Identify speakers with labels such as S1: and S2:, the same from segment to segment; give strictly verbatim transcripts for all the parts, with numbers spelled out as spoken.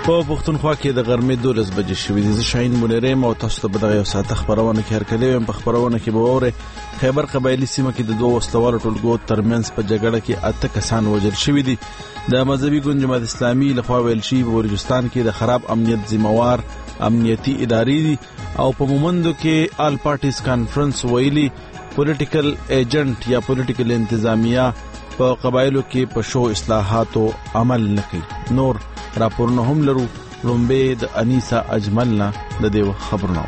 S1: په پښتونخوا کې د غرمې دولس بجې شوې دي. زه شاهین منیرم او تاسو ته به دغه یو ساعت خبرونه کې هرکلی ویم. په خبرونه کې به واورئ خیبر قبایلي سیمه کې د دوه وسلوالو ټولګو ترمنځ په جګړه کې اته کسان وژل شوي دي. د مذهبي ګوند جماعت اسلامي لخوا ویل شوي په بلوچستان کې د خراب امنیت ذمہوار امنیتي ادارې دي او په مومندو کې آل پارټیز کانفرنس ویلي پولیټیکل ایجنټ یا پولیټیکل انتظامیه په قبایلو کې په شو اصلاحاتو عمل نه کوي. نور راپورونه هم لرو. لومبه د انیسا اجملنا د دیو خبرونه.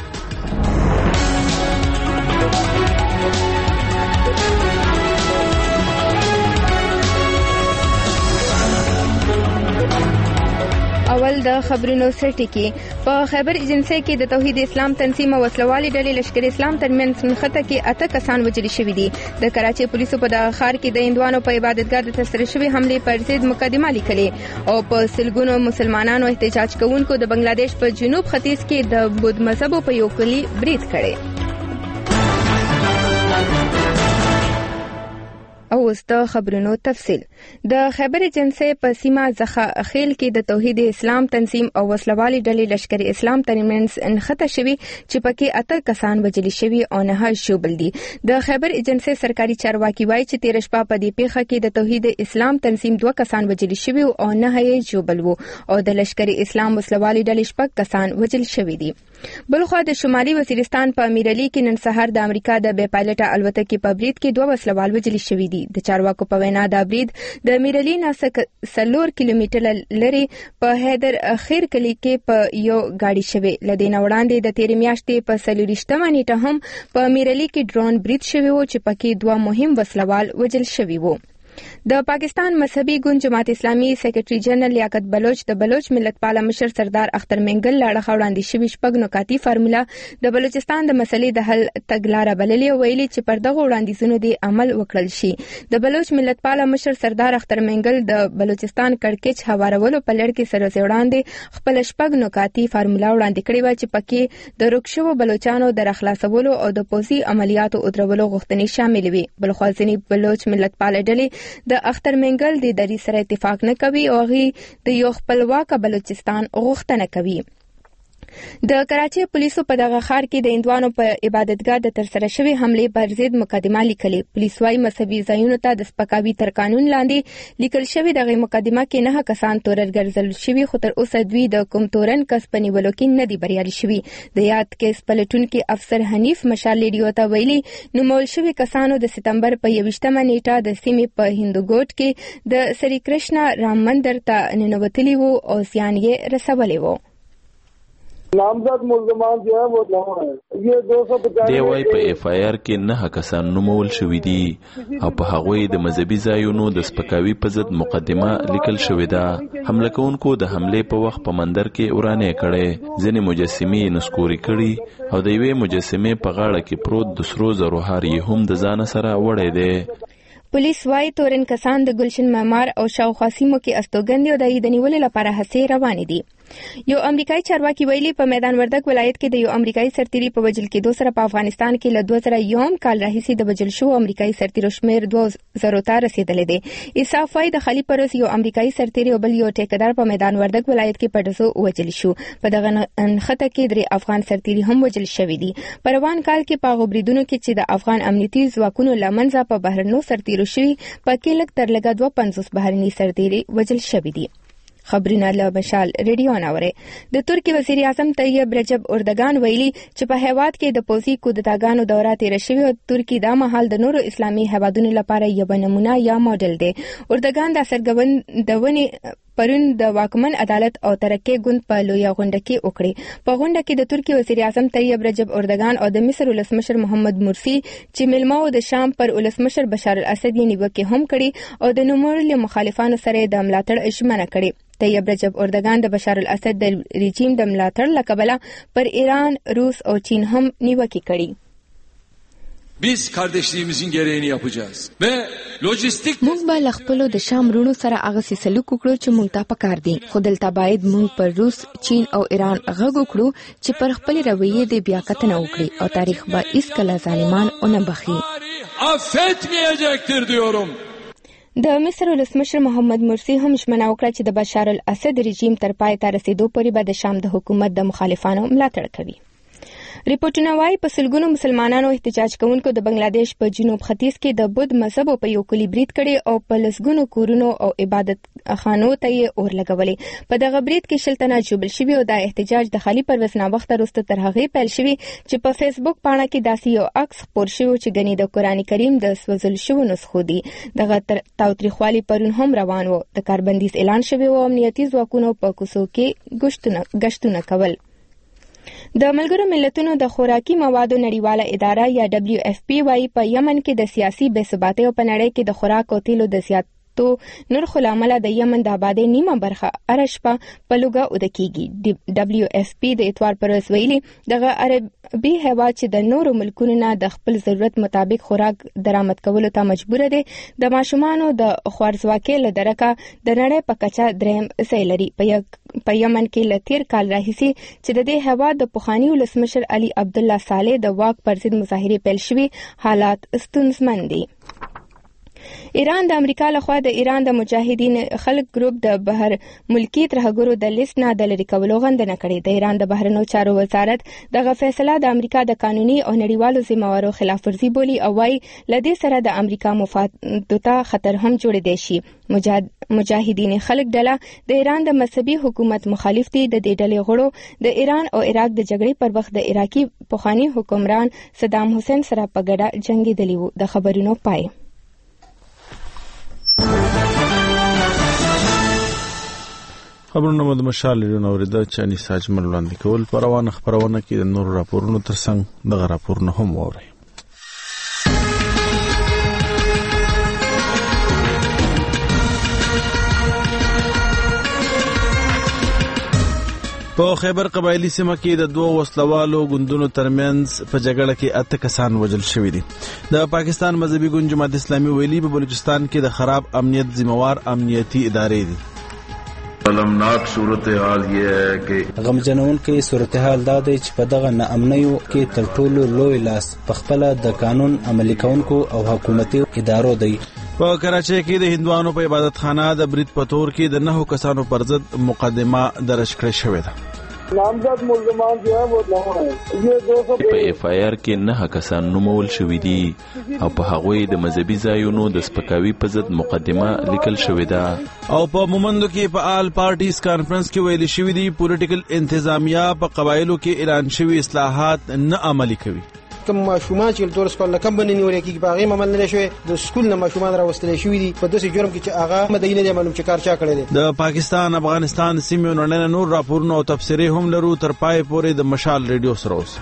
S2: اول د خبرونو سرټی کې په خیبر ایجنسی کې د توحید اسلام تنظیم او وسلوالي ډلې لشکر اسلام ترمنځ نښته کې اته کسان وژل شوي دي. د کراچي پولیسو په دغه ښار کې د هندوانو په عبادتګاه د ترسره شوې حملې پر ضد مقدمه لیکلې او په سلګونو مسلمانانو احتجاج کوونکو د بنگلاديش په جنوب ختیځ کې د بودھ مذهب په یو کلی برید کړی. او اوس د خبرونو تفصیل. د خیبر ایجنسی په سیمه زخه خیل کې د توحید اسلام تنظیم او وسلوالي ډلې لشکر اسلام ترمنځ انخته شوي چې پکې اته کسان وژل شوي او نه ژوبل دي. د خیبر ایجنسی سرکاري چارواکي وایي چې تیر شپه په دې پیښه کې د توحید اسلام تنظیم دوه کسان وژل شوي او نه یې ژوبل وو او د لشکر اسلام وسلوالي ډلې شپږ کسان وژل شوي دي. بلخوا د شمالي وزیرستان په امیرعلی کې نن سهار د امریکا د بې پایلټه الوتکې په برید کې دوه وسلوال وژل شوي دي. د چارواکو په وینا دا برید د امیرعلی نه څلور کیلومتره لري په حیدر خیر کلی کې په یو گاډي شوی. لدین وړاندې د تیر میاشتې په څلورشتمه نیټه هم په امیرعلی کې ډرون برید شوی و چې پکې دوه مهم وسلوال وژل شوي وو. د پاکستان مذهبي ګوند جماعت اسلامي سیکریټري جنرال لیاقت بلوچ د بلوچ ملت پاله مشر سردار اختر منګل لاړه وړاندې شوی شپږ نکاتي فارموله د بلوچستان د مسلې د حل تګلارې بللې ویلي چې پر دغه وړاندیزونو دی عمل وکړل شي. د بلوچ ملت پاله مشر سردار اختر منګل د بلوچستان کڑکچ هوارولو په لړ کې سره وړاندې خپل شپږ نکاتي فارموله وړاندې کړې و چې پکې د رکشو بلوچانو د رخلاصولو او د پوزي عملیاتو او درولو غوښتنې شامل وي. بلخوا ځینې بلوچ ملت پاله ډلې د اختر منګل د دری سره اتفاق نه کوي او غي د یو خپلواک بلوچستان غوښتنه کوي. د کراچي پولیسو په دغه ښار کې د هندوانو په عبادتګاه د ترسره شوې حملې پر ضد مقدمه لیکلې. پولیس وايي مذهبي ځایونو ته د سپکاوي تر قانون لاندې لیکل شوې دغه مقدمه کې نه کسان تورن ګرځول شوي خو تر اوسه دوی د کوم تورن کس په نیولو کې نه دي بریالي شوي. د یاد کیس پلټونکي افسر حنیف مشال لیډیو ته ویلي نومول شوي کسانو د سپتمبر په یویشتمه نیټه د سیمې په هندوګوټ کې د سری کرشنا رام مندر ته ننوتلي وو او زیان یې رسولی وو.
S3: نامزد ملزمان جو ہے وہ نو ہے. یہ دو سو پچاس
S4: دی وايي په اف آی آر کې نه کسان نومول شوي دي او په هغوی د مذهبي ځایونو د سپکاوي په ضد مقدمه لیکل شوې ده. حمله کوونکو د حملې په وخت په مندر کې ورانې کړې. ځینې مجسمې نسکوري کړي او د یوې مجسمې په غاړه کې پروت د سرو زرو هار یې هم د ځان سره وړی دی.
S2: پولیس وايي تورن کسان د ګلشن معمار او شاوخوا سیمو کې استوګن دي او د یې د نیولو لپاره هڅې روانې دي. یو امریکایي چارواکي ویلي په میدان وردګ ولایت کې د یو امریکایي سرتیري په وژل کېدو سره په افغانستان کې له دوه زره یو کال راهیسې د وژل شوو امریکایي سرتیرو شمېر دوه زرو ته رسېدلی دی. انصاف وايي د خالي پروس یو امریکایي سرتیري او بل یو ټیکدار په میدان وردګ ولایت کې په ډزو وژل شو. په دغه نښته کې درې افغان سرتیري هم وژل شوي دي. په روان کال کې په هغو بریدونو کې چې د افغان امنیتي ځواکونو له منځه په بهرنیو سرتیرو شوي پکې لږ تر لږه دوه پنځوس بهرني سرتیري وژل شوي دي. خبرونه له مشال ریډیو ناوره. د ترکی وزیر اعظم طیب رجب اردوغان ویلي چې په هیواد کې د پوزي کودتاګانو دوره تیر شوې او ترکی دا مهال د نورو اسلامي هیوادونو لپاره یو نمونه یا ماډل دی. اردوغان د سرګوندونې پرون د واکمن عدالت او ترقی ګوند په لویه غونډه کې وکړي. په غونډه کې د ترکی وزیر اعظم طیب رجب اردوغان او د مصر ولسمشر محمد مرسی چې ملمو د شام پر ولسمشر بشار الاسد یې نیوکې هم کړي او د نوموړي مخالفانو سره د ملاتړ ژمنه کړې. طیب رجب اردوغان د بشار الاسد د رژیم د ملاتړ لکبله پر ایران، روس او چین هم نیوکې کړي.
S5: biz kardeşliğimizin gereğini yapacağız ve lojistik
S2: موږ به خپل د شام رونو سره هغه سلوک وکړو چې موږ ته پکار دي. خو دلته باید موږ پر روس، چین او ایران غږ وکړو چې پر خپل رویې د بیا کتنه وکړي او تاریخ به هیڅ کله ظالمان ونه بخي.
S5: affetmeyecektir diyorum.
S2: د مصر ولسمشر محمد مرسی هم ژمنه وکړه چې د بشار الاسد رژیم تر پای ته رسیدو پورې به د شام د حکومت د مخالفانو ملاتړ کوي. ریپورتونه وايي په سلګونو مسلمانانو احتجاج کوونکو د بنگلاديش په جنوب ختیځ کې د بود مذهب په یو کلی برید کړي او په لسګونو کورونو او عبادت خانو ته یې اور لګولې. په دغه برید کې شل تنه جوبل شوي او دا احتجاج د خالي پرویز ناوخته وروسته تر هغې پیل شوی چې په فیسبوک پاڼه کې داسې یو عکس خپور شوی چې ګنې د قرآن کریم د سوځل شوو نسخو دي. دغه تاوتریخوالي پرون هم روان و. د کاربندیز اعلان شوی او امنیتي ځواکونو په کوڅو کې ګشتونه کول. د ملګرو ملتونو د خوراکي موادو نړیواله اداره یا دبليو اف پی وايي په یمن کې د سیاسي بې ثباتۍ او په نړۍ کې د خوراک او تیلو د زیات تو نرخ لامل د یمن د آبادی نیمه برخه ارشپا په لوګه او د کیږي. دبليو اف پی د اتوار پر ورځ ویلي دغه عربي هیواد چې د نورو ملکونو نه د خپل ضرورت مطابق خوراک درآمد کولو ته مجبور دي د ماشومانو د خوارزواکۍ له درکه د نړۍ په کچه دریم ځای لري. په یمن کې له تیر کال راهیسي چې د دې هیواد د پخواني ولسمشر علي عبدالله صالح د واک پر ضد مظاهرې پیل شوي حالات ستونزمن دي. ایران د امریکا لخوا د ایران د مجاهدین خلق ګروپ د بهر ملکی ترهګرو د لیست نه د لرې کولو غندنه کړې. د ایران د بهرنیو چارو وزارت دغه فیصله د امریکا د قانوني او نړیوالو ذمہوارو خلاف ورزي بولي او وايي لدې سره د امریکا مفاداتو ته خطر هم جوړ دی شي. مجاهدین خلق ډله د ایران د مذهبي حکومت مخالف دي. د دې ډلې غړو د ایران او عراق د جګړې پر وخت د عراقي پخوانی حکمران صدام حسین سره په ګډه جنگیدلي وو. د خبرونو پای.
S1: خبرونه مو د مشال لرونو اوریدا چې اني ساجمل وړاندې کول په روانه خبرونه کې د نور راپورونو ترڅنګ دغه راپورونه هم ووري. په خیبر قبایلی سیمه کې د دوه وسلوالو ګوندونو ترمنځ په جګړه کې اته کسان وژل شوي دي. د پاکستان مذهبي ګوند جماعت اسلامي ویلي په بلوچستان کې د خراب امنیت ذمہوار امنیتي ادارې دي.
S6: غمناک صورتحال یہ ہے کہ
S7: غمجنون کې صورتحال دا دی چې په دغه ناامنیو کې تر ټولو لوی لاس په خپل د قانون عملي کونکو او حکومتي ادارو دی.
S1: په کراچۍ کې د هندوانو په عبادت خانه د برید په تور کې د نهو کسانو پر ضد مقدمه درج کړې شوې ده.
S3: نامزد ملزمان جو ہے وہ نو ہیں. یہ دو سو
S4: په اف آی آر کې نه کسان نومول شوي دي او په هغوی د مذهبي ځایونو د سپکاوي په ضد مقدمه لیکل شوې ده.
S1: او په مومندو کې په آل پارټیز کانفرنس کې ویل شوی دی پولیټیکل انتظامیه په قبایلو کې اعلان شوی اصلاحات نه عملي کوي.
S8: کوم ماشومان چې تور سکول کم باندې نیول کېږي باغې عمل نه شوی د سکول نه ماشومان راوستل شوی دي په داسې جرم کې چې هغه مدینه نه معلوم چې کار چا کړی دی. د
S1: پاکستان افغانستان سیمې نړۍ نور راپورونه او تفسیرې هم لرو. تر پای پورې د مشال ریډیو سره اوس.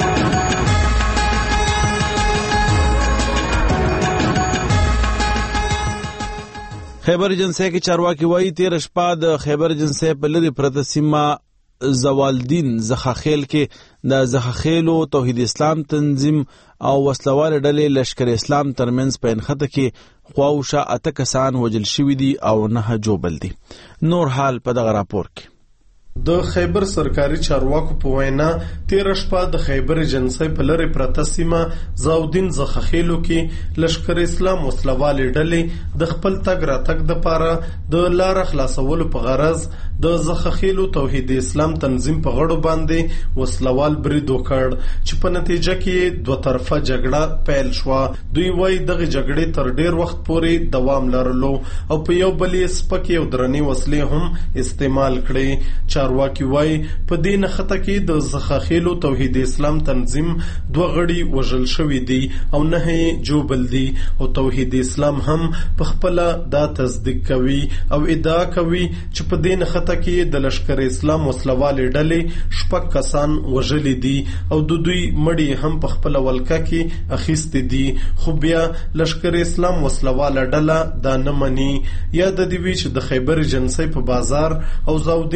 S1: خیبر ایجنسی کې چارواکي وایي تیر شپه د خیبر ایجنسی په لري پرته سیمه زوالدین زخاخیل کې د زخاخیلو توحید اسلام تنظیم او وسلوال ډلې لشکر اسلام ترمنځ په انخته کې خواوشا اته کسان وژل شوي دي او نه جوبل دي. نور حال په دغه راپور کې.
S9: د خیبر سرکاري چارواکو په وینا تیر شپه د خیبر ایجنسی په لری پرته سیمه زاودین زخخیلو کې لشکر اسلام وسلوال ډلې د خپل تګ را تګ د پاره د لار خلاصولو په غرض د زخخیلو توحید اسلام تنظیم په غړو باندې وسلوال برید وکړ چې په نتیجه کې دوه طرفه جګړه پیل شو. دوی وایي دغه جګړې تر ډیر وخت پورې دوام لرلو او په یو بلې سپکې او درنې وسلې هم استعمال کړې. چارواکي وایي په دې نخته کې د زخخیلو توحید اسلام تنظیم دوه غړي وژل شوي دي او نه جوبل دي او توحید اسلام هم په خپل دا تصدیق کوي او ادعا کوي چې په دې نخته کې د لشکر اسلام وسلوال ډلې شپږ کسان وژلي دي او د دوی مړي هم په خپل ولکه کې اخیستي دي. خو بیا لشکر اسلام وسلوال ډله دا نه مني. یا د دې وی چې د خیبر ایجنسی په بازار او زاودین زخ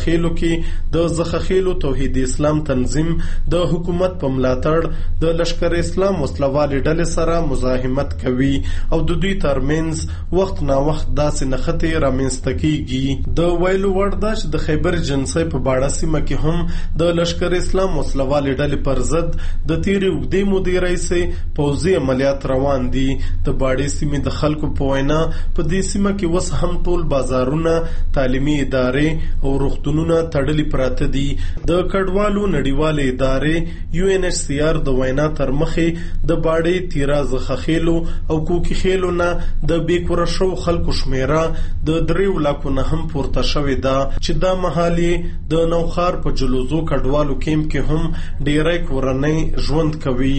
S9: زخخېلو کې د زخخېلو توحید اسلام تنظیم د حکومت په ملاتړ د لشکر اسلام وسلوالې ډلې سره مزاحمت کوي او د دوی ترمنځ وخت نا وخت داسې نښتې رامنځته کیږي. د ویلو وړ ده چې د خیبر جنسۍ په باړه سیمه کې هم د لشکر اسلام وسلوالې ډلې پر ضد د تیرې اوږدې مودې راهیسې پوځي عملیات روان دي. د باړې سیمې د خلکو په وینا په دې سیمه کې اوس هم ټول بازارونه، تعلیمي ادارې او روغتونونه تړلي پراته دي. د کډوالو نړیوالې ادارې یو ان ایچ سی آر د وینا تر مخې د باړې، تیرا، زخخېلو او کوکي خېلو نه د بېکوره شوو خلکو شمیره د دریو لاکو نه هم پورته شوې ده چې دا مهال یې د نوخار په جلوزو کډوالو کیمپ کې هم ډیری کورنۍ ژوند کوي.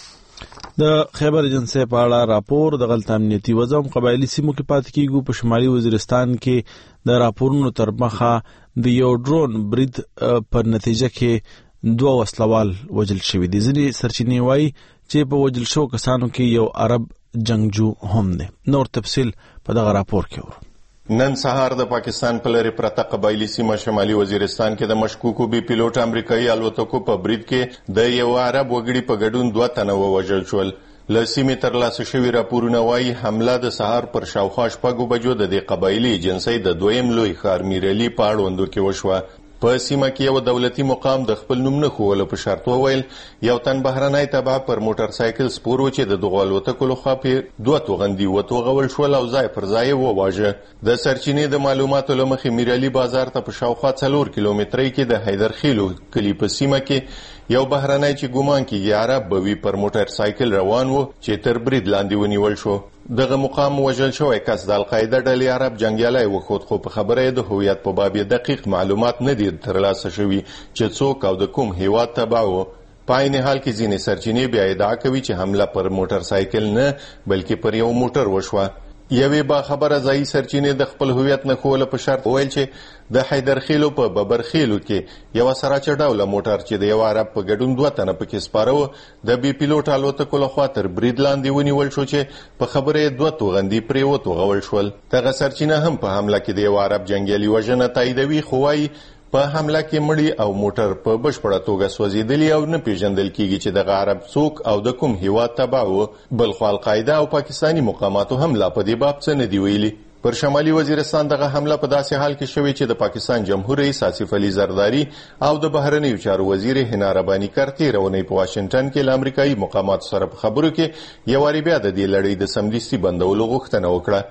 S1: د خیبر جنسۍ په اړه راپور د غلط امنیتي وضع قبایلی سیمو کې پاتې کیږي. په شمالي وزیرستان کې د راپورونو تر مخه د یو ډرون برید په نتیجه کې دوه وسلوال وژل شوي دي. ځینې سرچینې وایي چې په وژل شوو کسانو کې یو عرب جنگجو هم دی. نور تفصیل په دغه راپور کې ورو.
S10: نن سهار د پاکستان په لرې پرته قبایلی سیمه شمالي وزیرستان کې د مشکوکو بي پیلوټ امریکایي الوتکو په برید کې د یو عرب وګړي په ګډون دوه تنه ووژل شول. له سیمې ترلاسه شوي راپورونه وایي حمله د سهار پر شاوخوا شپږو بجو د دې قبایلي جنسۍ د دویم لوی ښار میرلي په اړوندو کې وشوه. په سیمه کې یو دولتي مقام د خپل نوم نه ښوولو په شرط وویل یو تن بهرنی تبع پر موټر سایکل سپور و چې د دغو الوتکو لخوا پې دوه توغندي وتوغول شول او ځای پر ځای وواژه. د سرچینې د معلوماتو له مخې میرعلي بازار ته په شاوخوا څلور کیلومترۍ کې د حیدرخیلو کلي په سیمه کې یو بهرنی چې ګومان کېږي عرب به وي پر موټر سایکل روان و چې تر برید لاندې ونیول شو. دغه مقام وژل شوی کس د القاعده ډلې عرب جنګیالی وښود، خو په خبره یې د هویت په باب دقیق معلومات نه دي ترلاسه شوي چې څوک او د کوم هیواد تبع و. په عین حال کې ځینې سرچینې بیا ادعا کوي چې حمله پر موټر سایکل نه بلکې پر یو موټر وشوه. یوې با خبره ځایي سرچینې د خپل هویت نه ښوولو په شرط وویل چې د حیدرخیلو په ببرخیلو کې یوه سراچه ډوله موټر چې د یو عرب په ګډون دوه تنه پکې سپاره و د بي پیلوټ الوتکو لخوا تر برید لاندې ونیول شو چې په خبره یې دوه توغندي پرې وتوغول شول. دغه سرچینه هم په حمله کې د یو عرب جنګیالي وژنه تاییدوي، خو وایي په حمله کې مړی او موټر په بشپړه توګه سوځېدلي او نه پیژندل کیږي چې دغه عرب څوک او د کوم هیواد تبع و. بلخو القاعده او پاکستاني مقاماتو هم لا په دې باب څه نه دي ویلي. پر شمالي وزیرستان دغه حمله په داسې حال کې شوې چې د پاکستان جمهور رئیس آصف علي زرداری او د بهرنیو چارو وزیر حنا رباني کار تېره اونۍ په واشنګټن کې له امریکایي مقاماتو سره په خبرو کې یو وارې بیا د دې لړۍ د سمدستي بندولو غوښتنه وکړه.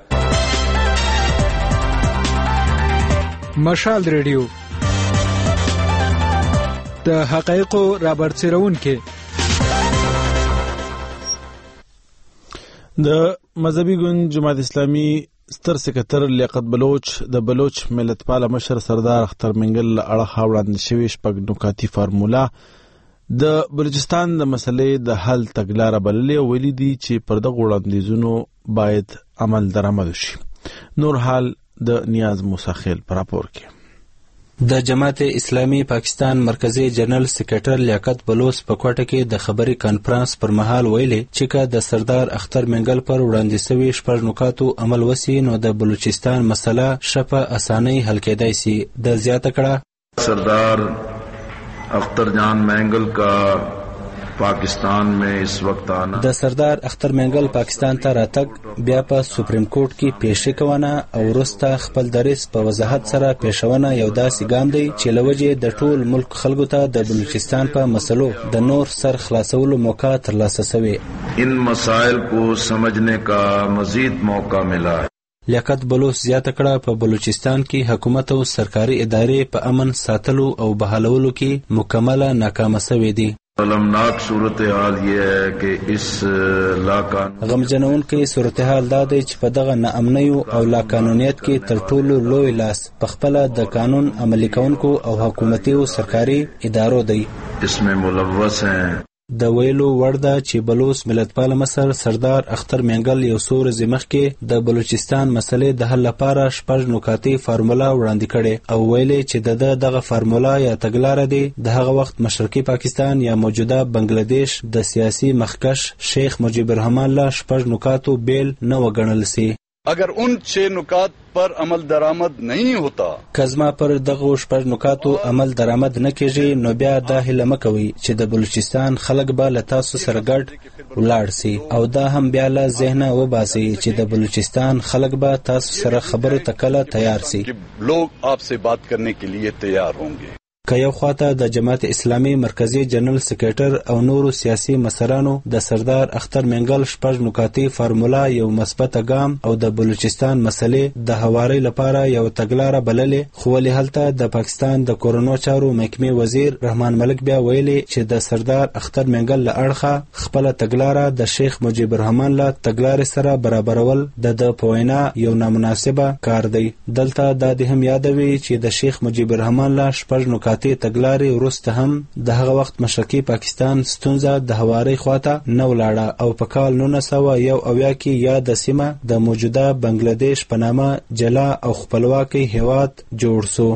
S11: مشال ریډیو د حقایقو رابرسېرونکي.
S1: د مذهبي ګوند جماعت اسلامي ستر سکرټر لیاقت بلوچ د بلوچ ملتپاله مشر سردار اختر منګل له اړخه وړاندې شوې شپږ نکاتي فارموله د بلوچستان د مسلې د حل تګلاره بللې او ویلي دي چې پر دغه وړاندیزونو باید عمل درآمد شي. نور حال د نیاز موسی خیل پر راپور کې.
S7: د جماعت اسلامي پاکستان مرکزی جنرال سکرټر لیاقت بلوچ په کوټه کې د خبري کانفرنس پر مهال ویلي چې که د سردار اختر منګل پر وړاندې شوي شپږ نکاتو عمل وسی نو د بلوچستان مسله شپه اسانۍ حل کېدای شي. د زیاته کړه
S6: سردار اختر جان منګل کا پاکستان میں اس وقت آنا
S7: د سردار اختر منګل پاکستان ته راتګ بیا په سپریم کورټ کې پیشي کوونه او وروسته خپل دریس په وضاحت سره پیښونه یو داسې ګام دی چې له وجې د ټول ملک خلکو ته د بلوچستان په مسلو د نور سر خلاصولو موقع ترلاسه شوې.
S6: ان مسائل کو سمجھنے کا مزید موقع ملا.
S7: لیاقت بلوچ زیاته کړه په بلوچستان کې حکومت او سرکاري ادارې په امن ساتلو او بحالولو کې مکمله ناکامه شوې دي.
S6: المناک صورتحال یہ ہے کہ اس لاقانون
S7: غمجنونکې صورتحال دا دی چې په دغه ناامنیو او لاقانونیت کې تر ټولو لوی لاس په خپله د قانون عملي کوونکو او حکومتي او سرکاري ادارو دی.
S6: اس میں ملوث ہیں.
S7: د ویلو وړ ده چې بلوچ ملتپاله مشر سردار اختر منګل یو څو ورځې مخکې د بلوچستان مسلې د حل لپاره شپږ نکاتي فارموله وړاندې کړې او ویلې چې د ده دغه فارموله یا تګلاره دی د هغه وخت مشرقي پاکستان یا موجوده بنگلادیش د سیاسي مخکش شیخ مجیب الرحمن له شپږ نکاتو بیل نه وګڼل سي.
S12: अगर उन छह नुकात पर अमल दरामद नहीं होता
S7: کزما پر دغه شپږ نکاتو عمل درآمد نه کیږي نو بیا دا هیله مکوي چې د بلوچستان خلک به له تاسو سره ګډ ولاړ سي او دا هم بیا له ذهنه وباسي چې د بلوچستان خلک به تاسو سره خبرو ته کله تیار سي
S12: लोग आपसे बात करने के लिए तैयार होंगे.
S7: که یو خواته د جماعت اسلامي مرکزی جنرال سکریټر او نورو سیاسي مسرانو د سردار اختر منګل شپږ نکاتي فارمولا یو مثبت ګام او د بلوچستان مسلې د هواري لپاره یو تګلاره بللې خو ولې هلته د پاکستان د کورونو چارو محکمې وزیر رحمان ملک بیا ویلي چې د سردار اختر منګل له اړخه خپل تګلاره د شیخ مجیب الرحمن له تګلارې سره برابرول د د پوینا یو نامناسبه کار دی. دلته دا د هم یادوي چې د شیخ مجیب الرحمن له شپږ نکاتي تګلارې وروسته هم د هغه وخت مشرقي پاکستان ستونزه د هواري خواته نه ولاړه او په کال نولس سوه یو اویا کې یا د سیمه د موجوده بنگلاديش په نامه جلا او خپلواکي هیواد جوړ سو.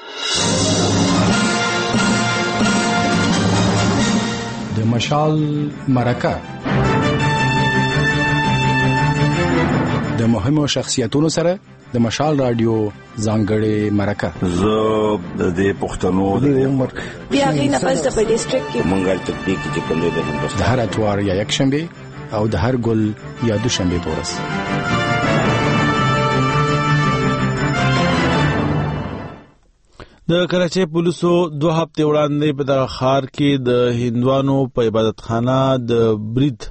S13: د مشال مرکه د مهمو شخصیتونو سره د مشال رادیو ځانګړې مرکه
S14: زه د دې پښتنو د عمر
S15: بیا غي نه پس د ډیسټریکټ کې
S14: مونږه تطبیق چې کوم د هندوستان
S13: د هر اتوار یا یک شنبه او د هر ګل یا دو شنبه پورس.
S1: د کراچۍ پولیسو دوه هفته وړاندې په دغه ښار کې د هندوانو په عبادتخانه د برید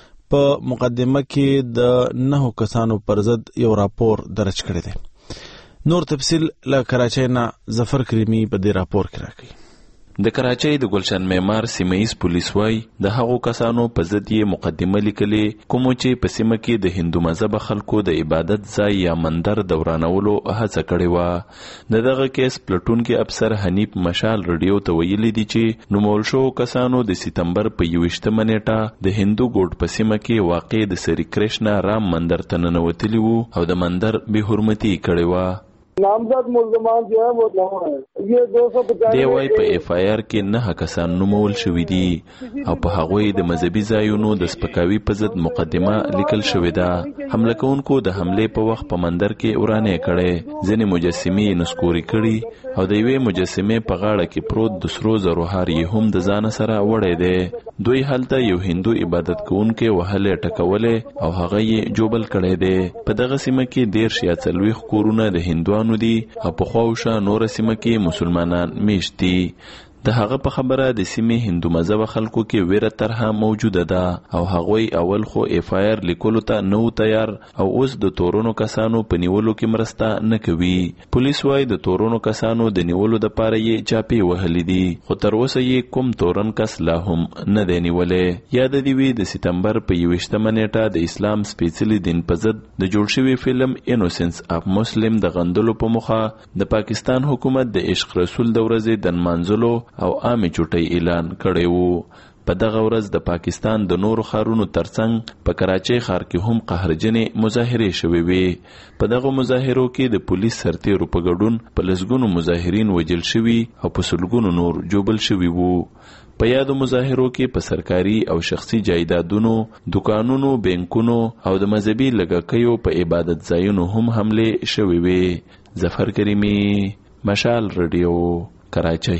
S1: په مقدمه کې د نهو کسانو پر ضد یو راپور درج کړی دی. نور تفصیل له کراچۍ نه ظفر کریمي په دې راپور کې راکوي.
S4: د کراچۍ د ګلشن معمار سیمه‌یز پولیس وای د هغو کسانو په ضد یې مقدمه لیکلې کوم چې په سیمه کې د هندو مذهب خلکو د عبادت ځای یا مندر دورانولو هڅه کړې و. د دغه کیس پلټونکي افسر حنیف مشال رډیو ته ویلي دي چې نومول شو کسانو د سپتمبر په یوویشتمه نیټه د هندو ګوټ په سیمه کې واقع د سری کرشنا رام مندر ته ننوتلي وو او د مندر بې حرمتي کړې وه.
S3: नामजद मुल्जमान जो है वो नौ है. ये दो सौ पचास
S4: دی وای په اف آی آر کې نه کسان نومول شوي دي او په هغوی د مذهبي ځایونو د سپکاوي په ضد مقدمه لیکل شوې ده. حمله کوونکو د حملې په وخت په مندر کې ورانې کړې، ځینې مجسمې نسکوري کړي او د یوې مجسمې په غاړه کې پروت د سرو زرو هار یې هم د ځان سره وړی دی. دوی هلته یو هندو عبادت کوونکی وهلې ټکولې او هغه یې جوبل کړی دی. په دغه سیمه کې دېرش یا څلوېښت کورونه د هندوانو دي او په خواوشا نور سیمه کې مسلمانان میشت دي. د هغه په خبره د سیمې هندو مذهب خلکو کې ویره طرحه موجوده ده او هغوی اول خو اف آی آر لیکلو ته نو تیار او اوس د تورونو کسانو په نیولو کې مرسته نه کوي. پولیس وايي د تورونو کسانو د نیولو د پاره یې چاپی وهلې دي خو تر اوسه یې کوم تورن کس لا هم نه دی نیولې. یاد دی وی د سپتمبر په یوویشتمه نیټه د اسلام سپیڅلي دین په ضد د جوړ شوی فلم انوسنس اف مسلم د غندلو په مخه د پاکستان حکومت د عشق رسول د ورځې د نمانځلو او عامه چټي اعلان کړی وو. په دغه ورځ د پاکستان د نورو ښارونو ترڅنګ په کراچۍ ښار کې هم قهرجنې مظاهرې شوې وې. په دغه مظاهرو کې د پولیس سرتیرو په ګډون په لسګونو مظاهرین وژل شوي او په سلګونو نور جوبل شوي وو. په یادو مظاهرو کې په سرکاري او شخصي جایدادونو، دکانونو، بانکونو او د مذهبي لږکیو په عبادت ځایونو هم حملې شوې وې. ظفر کریمي، مشال رادیو، کراچۍ.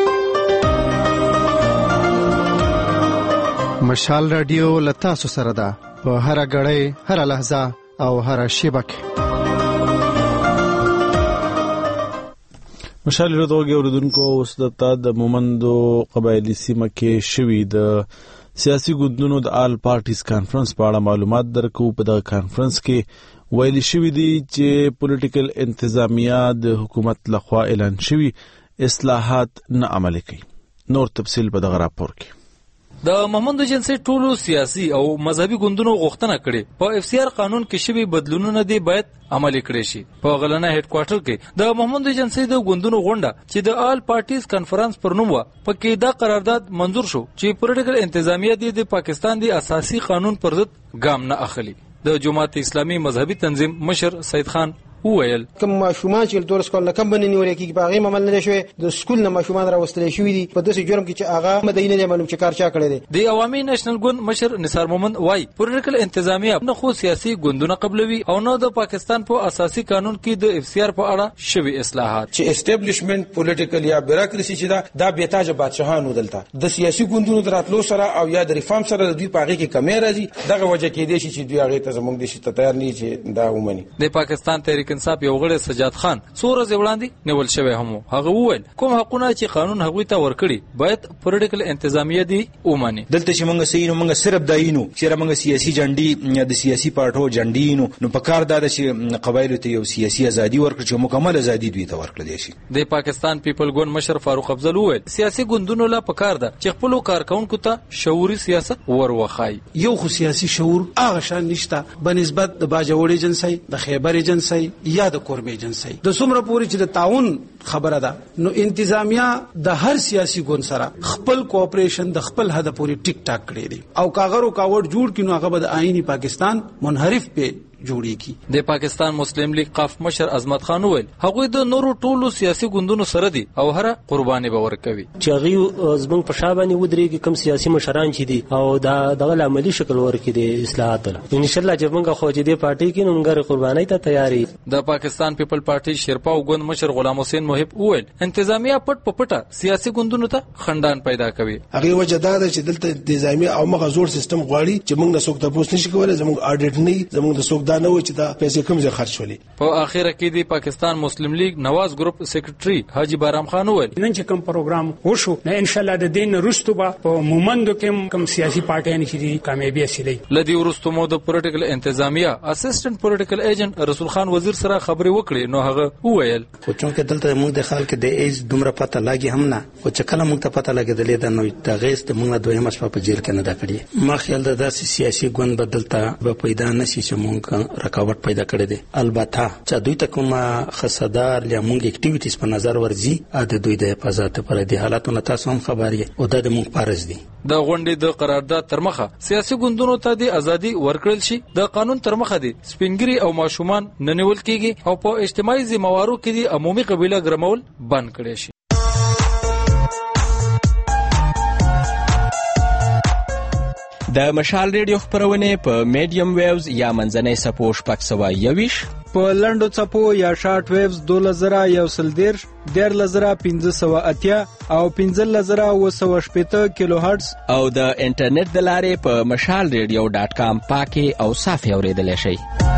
S16: مشال رادیو لتا سو سره ده په هر غړې، هر لحظه او هر شیبه کې.
S1: مشال رادیو کې اوریدونکو اوس د مومندو قبایلی سیمه کې شوی د سیاسي ګوندونو د آل پارټیز کانفرنس په اړه معلومات درکو. په دغه کانفرنس کې ویلي شوی دی چې پولیټیکل انتظامیه د حکومت لخوا اعلان شوی اصلاحات نه عملي کوي. نور تفصیل په دغه راپور کې.
S17: د محمد جنسي ټولو سیاسي او مذهبي ګوندونو غوښتنه کړې په اف سی آر قانون کې شوی بدلونونه دی باید عملي کړي شي. په غلنه هډ کوارټر کې د محمد جنسي د ګوندونو غونډه چې د آل پارټیز کانفرنس پر نوم و پکې دا قرارداد منظور شو چې پولیټیکل انتظامیه دی د پاکستان دی اساسي قانون پر ضد ګام نه اخلي. د جماعت اسلامي مذهبي تنظیم مشر سید خان وویل
S8: کوم ماشومان چې دولس کال نه کم باندې نیول کېږي په هغې عمل نه شوی د سکول نه ماشومان راوستلی شوي دي په داسې جرم کې چې هغه مدعي نه دی معلوم چې کار چا کړی دی.
S17: د عوامي نېشنل ګوند مشر نثار مومند وایي پولیټیکل انتظامیه نه خو سیاسي ګوندونه قبلوي او نه د پاکستان په اساسي قانون کې د اف سی آر په اړه شوي اصلاحات
S18: چې اسټابلیشمنت پولیټیکل یا بیروکراسي چې دا د بیتاج بادشاهانو دلته د سیاسي ګوندونو دراتلو سره او یا د ریفارم سره د دوی په هغې کې کمی راځي دغه وجه کېدای شي چې دوی هغې ته زموږ دې شي ته تیار نه چې دا ومني.
S17: د پاکستان تحریک انصاف یو غړی سجاد خان څو ورځې وړاندې نیول شوی هم هغه وویل کوم حقونه چې قانون هغوی ته ورکړي باید پولیټیکل انتظامیه دي ومني.
S19: دلته چې موږ سینو موږ صرف داینو چې موږ سیاسي جنډي د سیاسي پارټو جنډینو نو په کار دا چې قبایلو ته یو سیاسي ازادي ورکړي چې مکمل ازادي دوی ته ورکړل شي.
S17: د پاکستان پیپل ګوند مشر فاروق افضل وویل سیاسي ګوندونو لا پکار ده چې خپل کارکونکو ته شعوري سیاست وروخای.
S20: یو خو سیاسي شعور هغه شان نشته بنسبت د باجوړ ایجنسی د خیبر ایجنسی یا د کورم ایجنسی د څومره پورې چې د تعاون خبره ده نو انتظامیه د هر سیاسي ګوند سره خپل کوآپریشن د خپل هدف پورې ټیک ټاک کړی دی او کاغورو کاوړ جوړ کینو هغه به د آئینی پاکستان منحرف په جوړیږي.
S17: د پاکستان مسلم لیگ قاف مشر عظمت خان وویل هغوی د نورو ټولو سیاسي ګوندونو سره دي او هر قرباني به ورکوي
S21: چې هغوی زموږ په شا باندې ودرېږي کوم سیاسي مشران چې دي او دا دغه عملی شکل ورکړي د اصلاحاتو ان شاء الله چې موږ خو چې دې پارټي کې نومګر قرباني ته تیاری.
S17: د پاکستان پیپل پارټي شیرپا ګوند مشر غلام حسین محب وویل انتظامیه پټ په پټه سیاسي ګوندونو ته خندان پیدا کوي.
S22: هغه وجه دا ده چې دلته انتظامیه او مغه زور سیستم غواړي چې موږ نه څوک تاسو نشي کولای زموږ اډیټ نه زموږ د څوک دا نه و چې دا پیسې کوم ځای خرج شولې.
S17: په اخر کې د پاکستان مسلم لیگ نواز ګروپ سیکریټري حاجی بارام خان وویل
S23: نن چې کوم پروګرام وشو نه ان شاء الله د دین رستو به په مومندو کې کوم سیاسي پارټیان چې کامیابی حاصلې.
S17: لدی ورستو مو د پولیټیکل انتظامیه اسسټنټ پولیټیکل ایجنټ رسول خان وزیر سره خبرې وکړې نو هغه وویل
S24: خو چونکه دلته موږ د خلک د ایج دومره پته لاګي هم نه او چې کله موږ ته پته لګېدلې ده نو د غیس ته موږ دویمه شپه په جیل کې نه دا کړې. ما خیال ده داسې سیاسي ګوند به دلته به پیدا نه شي چې موږ رکاوټ پیدا کړی دی. البته چې دوی ته کومه خصدار یا موږ اکټیویټیز په نظر ورځي د دوی د حفاظت لپاره د حالاتونو تاسو هم خبر یې او دا د موږ فرض دی.
S17: د غونډې د قرارداد تر مخه سیاسي ګوندونو ته د ازادي ورکړل شي د قانون تر مخه دي سپینګری او ماشومان ننول کیږي او په اجتماعي ذمہوارو کې د عمومي قبيله ګرمول بند کړي شي.
S25: د مشال ریډیو خبرونه په میډیم ویوز یا منځنۍ سپو شپږ سوه یوویشت
S11: په لنډو څپو یا شارټ ویوز دوله زره یو سل دېرش دیارلس زره پنځه سوه اتیا او پنځلس زره اووه سوه شپېته کیلو هرټز
S25: او د انټرنیټ د لارې په مشال ریډیو ډاټ کام پاکې او صافې اورېدلی شئ.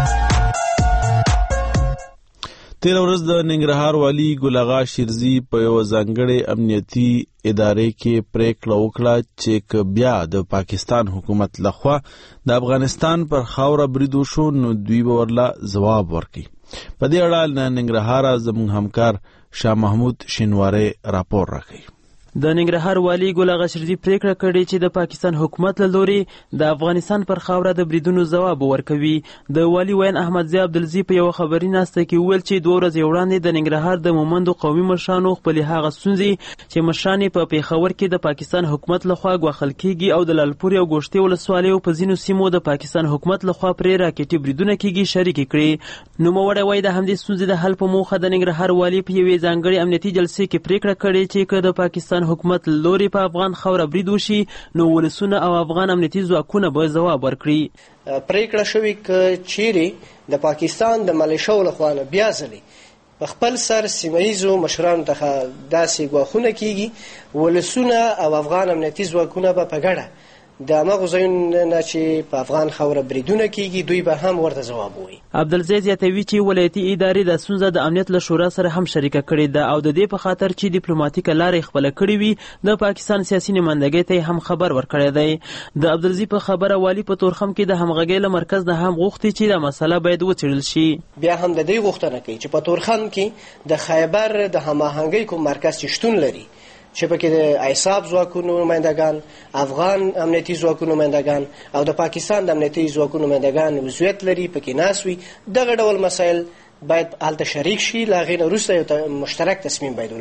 S1: تیر ورځ د ننګرهار والی ګل اغا شیرزي په یو ځانګړې امنیتي ادارې کې پریکړه وکړه چې بیا د پاکستان حکومت لخوا د افغانستان پر خاوره برید وشو نو دوی به ورله ځواب ورکړي. په دې اړه له ننګرهاره زموږ همکار شاه محمود شینواری راپور راکوي.
S26: د ننګرهار والی ګل اغا شیرزي پریکړه کړې چې د پاکستان حکومت له لوري د افغانستان پر خاوره د بریدونو ځواب ورکوي. د والی وین احمد ضیا عبدالزي په یوه خبري ناسته کې وویل چې دوه ورځې وړاندې د ننګرهار د مومندو قومي مشرانو خپلې هغه ستونزې چې مشران یې په پیښور کې د پاکستان حکومت لخوا ګواښل کیږي او د لالپورې او ګوشتې ولسوالیو په ځینو سیمو د پاکستان حکومت لخوا پرې راکټي بریدونه کیږي شریکې کړې. نوموړی وایي د همدې ستونزې د حل په موخه د ننګرهار والي په یوې ځانګړې امنیتي جلسې کې پریکړه کړې چې که د پاکستان حکومت لوري په افغان خوره برید وشي نو ولسونه او افغان امنیتي ځواکونه به ځواب ورکړي.
S27: پریکړه شوې که چیرې د پاکستان د ملیشو لخوا بیا ځلې په خپل سر سیمه ییزو مشرانو ته داسې ګواښونه کیږي ولسونه او افغان امنیتي ځواکونه به په ګډه د هغو ځایونو نه چې په افغان خاوره بریدونه کیږي دوی به هم ورته ځواب ووایي.
S26: عبدالزی زیاتوي چې ولایتي ادارې دا ستونزه د امنیت له شورا سره هم شریکه کړې ده او د دې په خاطر چې ډیپلوماټیکه لارې خپله کړې وي د پاکستان سیاسي نمایندګۍ ته هم خبر ورکړی دی. د عبدالزی په خبره والي په تورخم کې د همغږۍ له مرکز نه هم غوښتي چې دا مسله باید وڅېړل شي.
S27: بیا هم د دې غوښتنه کوي چې په تورخم کې د خیبر د هماهنګۍ کوم مرکز چې شتون لري چې پکې د ایساب ځواکونو نمایندګان افغان امنیتي ځواکونو نمایندګان او د پاکستان د امنیتي ځواکونو نمایندګان عضویت لري پکې ناست وي دغه ډول مسایل باید هلته شریک شي له هغې نه وروسته یو مشترک تصمیم باید ونیول شي.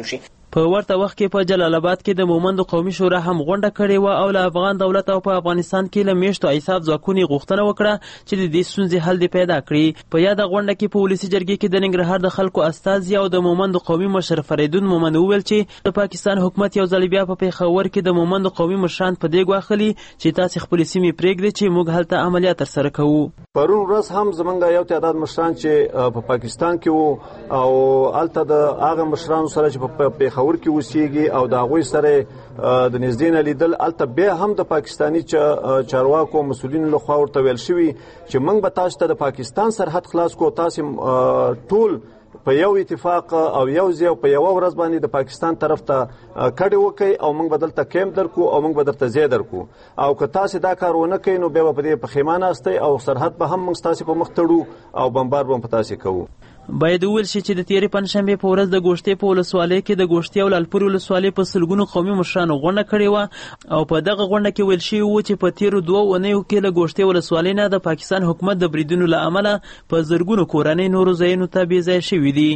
S26: په ورته وخت کې په جلال آباد کې د مومندو قومي شورا هم غونډه کړې وه او له افغان دولت او په افغانستان کې له میشتو ایساف ځواکونو غوښتنه وکړه چې د دې ستونزې حل دې پیدا کړي. په یاده غونډه کې په ولسي جرګې کې د ننګرهار د خلکو استازي او د مومندو قومي مشر فریدون مومند وویل چې د پاکستان حکومت یو ځل بیا په پیښور کې د مومندو قومي مشران په دې ګواښلي چې تاسې خپلې سیمې پرېږدئ چې موږ هلته عملیات ترسره کوو.
S2: پرون ورځ هم زمونږ یو تعداد مشران چې په پاکستان کې وو او هلته د هغه مشرانو سره چې په پیښور کې اوسېږي او د هغوی سره د نږدې نه لیدل، هلته بیا هم د پاکستاني چارواکو مسؤلینو لخوا ورته ویل شوي چې موږ به تاسو ته د پاکستان سرحد خلاص کو، تاسې ټول په یو اتفاق او یو ځای په یو ورځ باندې د پاکستان طرف ته کډې وکړئ او موږ به دلته کیمپ درکو او موږ به درته ځای درکو، او که تاسې دا کار ونه کوئ نو بیا به په دې پښیمانه استئ او سرحد به هم موږ ستاسې په مخ تړو او بمبار به هم په تاسې کوو.
S26: باید وویل شي چې د تېرې پنجشنبې په ورځ د ګوشتې په ولسوالۍ کې د ګوشتې او لالپورې ولسوالۍ په سلګونو قومي مشرانو غونډه کړې وه او په دغه غونډه کې ویل شوي وو چې په تېرو دوو اونیو کې له ګوشتې ولسوالۍ نه د پاکستان حکومت د بریدونو له امله په زرګونو کورنۍ نورو ځایونو ته بې ځایه شوي دي.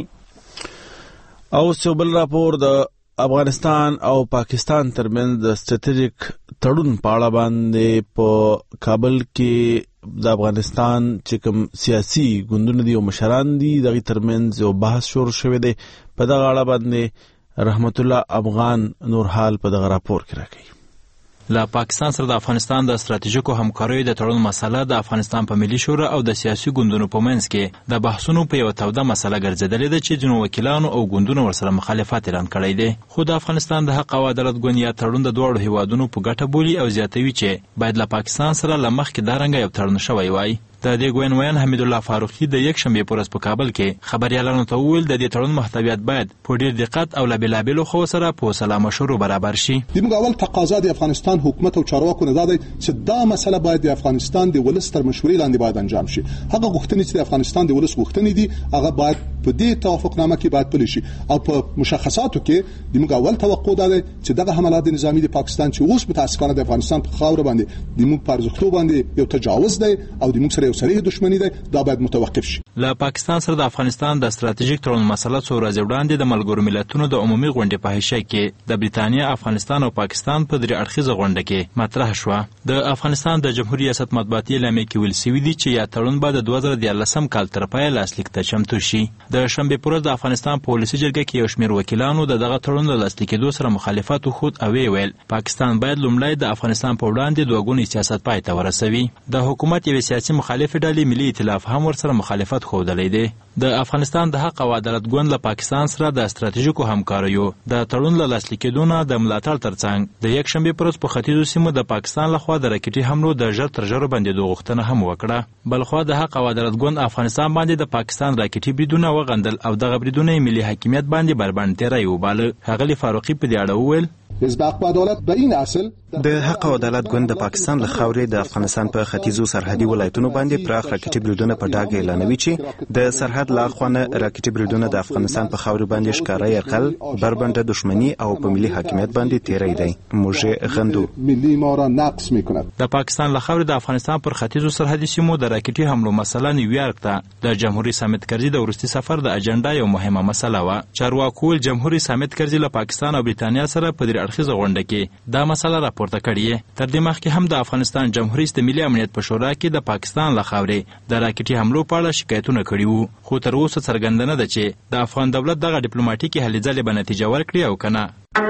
S1: اوس یو بل راپور د افغانستان او پاکستان ترمنځ د ستراتیژیک تړون په اړه باندې په کابل کې د افغانستان چې کوم سیاسي ګوندونه دي او مشران دي دغه ترمنځ یو بحث شروع شوی دی. په دغه اړه باندې رحمت الله افغان نورحال په دغه راپور کې راکوي.
S5: له پاکستان سره د افغانستان د ستراتیژیکو همکاریو د تړون مسله د افغانستان په ملي شورا او د سیاسي ګوندونو په منځ کې د بحثونو په یو توده مسله ګرځېدلې ده چې ځینو وکیلانو او ګوندونو ورسره مخالفت اعلان کړی دی. خو د افغانستان د حق او عدالت ګوند یا تړون د دواړو هیوادونو په ګټه بولي او زیاتوي چې باید له پاکستان سره له مخکې دا رنګه یو تړون شوی وای. د دې ګوند ویان حمید الله فاروقي د یک شنبې په ورځ په کابل کې خبریالانو ته وویل د دې تړون محتویات باید په ډېر دقت او له بېلابېلو خواو سره په سلا مشورو برابر شي.
S6: زموږ اول تقاضا د افغانستان حکومت او چارواکو نه دا دی چې دا مسله باید د افغانستان د ولس تر مشورې لاندې باید انجام شي. هغه غوښتنې چې د افغانستان د ولس غوښتنې دي هغه باید په دې توافقنامه کې باید پلي شي او په مشخصاتو کې زموږ اول توقع دا دی چې دغه حملات نظامی د پاکستان چې اوس متاسفانه د افغانستان په خاوره باندې زموږ په ارزښتو باندې یو تجاوز دی او زموږ سره یو صریح دښمني دی، دا باید متوقف شي.
S5: له پاکستان سره د افغانستان د ستراتیژیک تړون مسله څو ورځې وړاندې د ملګرو ملتونو د عمومي غونډې په حیثیت کې د بریتانیا، افغانستان او پاکستان په درې اړخیزه غونډه کې مطرح شوه. د افغانستان د جمهوریت ریاست مطبوعاتي اعلامیه کې ویل شوي دي چې یا تړون به د دوه زره دیارلسم کال تر پایه لاسلیک ته چمتو شي. د شنبې په ورځ د افغانستان په ولسي جرګه کې یو شمېر وکیلانو د دغه تړون له لاسلیک کېدو سره مخالفت وښود او ویې ویل پاکستان باید لومړی د افغانستان په وړاندې دوه ګونی سیاست پای ته ورسوي. د حکومت یوې سیاسي مخالفې ډلې ملي ائتلاف هم ورسره مخالفت ښودلی دی. د افغانستان د حق او عدالت ګوند له پاکستان سره د ستراتیژیکو همکاریو د تړون له لاسلیک کېدو نه د ملاتړ ترڅنګ د یک شنبې په ورځ په ختیځو سیمو د پاکستان لخوا د راکټي حملو د ژر تر ژره بندېدو غوښتنه هم وکړه. بلخوا د حق او عدالت ګوند افغانستان باندې د پاکستان راکټي بریدونه وغندل او دغه بریدونه ملي حاکمیت باندې بربنډ تیری وباله. ښاغلي فاروقي په دې اړه وویل
S6: حزب حق و عدالت به این اصل
S7: د حق او عدالت ګوند د پاکستان له خاورې د افغانستان په ختیځو سرحدي ولایتونو باندې پراخ راکټي بریدونه په ډاګه اعلانوي چې د سرحد له اخوا نه راکټي بریدونه د افغانستان په خاورې باندې ښکاره یرغل، بربنډه دښمني او په ملي حاکمیت باندې تیری دی. موږ غندو.
S6: ملي ما را نقص میکند.
S5: د پاکستان له خاورې د افغانستان پر ختیځو سرحدي سیمو د راکټي حملو مسله نیویارک ته د جمهوریت سمیت کرزي د وروستي سفر د اجنډا یو مهمه مسله وه. چارواکو ویل جمهوریت سمیت کرزي له پاکستان او بریتانیا سره په درې اړخیزه غونډه کې دا مسله راپورته کړې. تر دې مخکې هم د افغانستان جمهوریت د ملي امنیت په شورا کې د پاکستان له خاورې د راکټي حملو په اړه شکایتونه کړي وو، خو تر اوسه څرګنده نه ده چې د افغان دولت دغه ډیپلوماټیکي هلې ځلې به نتیجه ورکړي او که نه.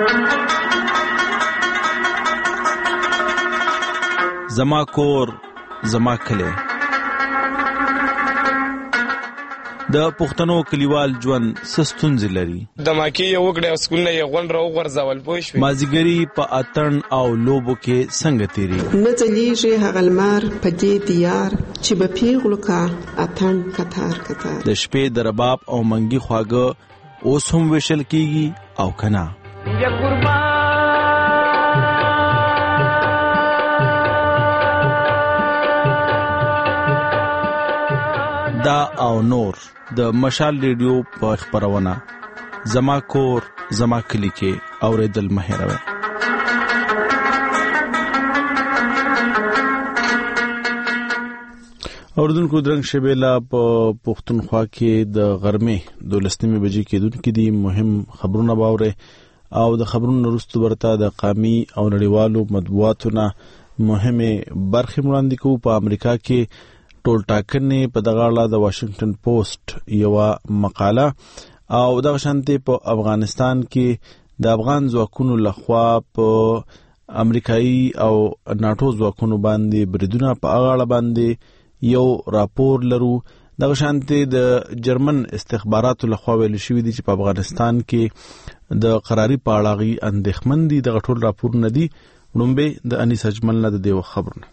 S1: زما کور زما کلی. د پښتنو کلیوال ژوند څه ستونزې لري؟
S9: د ماکې یې وکړې او سکولونه یې غونډ راوغورځول پوه شوې.
S1: مازدیګري په اتڼ او لوبو کې څنګه تېرېږي؟
S10: نه ځلیږي هغه لمر په دې دیار چې به پیغلو کا اتڼ کتار کتار.
S1: د شپې د رباب او منګي خواږه اوس هم ویشل کېږي او که نه؟ دا او نور د مشال ریډیو په خبرونه زما کور زما کلی کې اوریدل مه هېروئ. اوردونکو درنګ شبیلا په پښتونخوا کې د غرمې دولسنیمې بجې کېدونکې دي. مهم خبرونه به اورئ او د خبرونو وروسته ورته د قومي او نړیوالو مطبوعاتو نه مهمه برخې وړاندې کوو. په امریکا کې ټول ټاکنې په دغه اړه د واشنگټن پوسټ یو مقاله او دغه شانتي په افغانستان کې د افغان ځواکونو لخوا په امریکایي او ناتو ځواکونو باندې بریدونه په هغه اړه باندې یو راپور لرو. دغه شانتي د جرمن استخباراتو لخوا ویل شوی دی چې په افغانستان کې د قراري په اړه غي اندېښمن دي. دغه ټول راپورونه دي. لومبه د انیس اجمل نه د دیو خبرونه.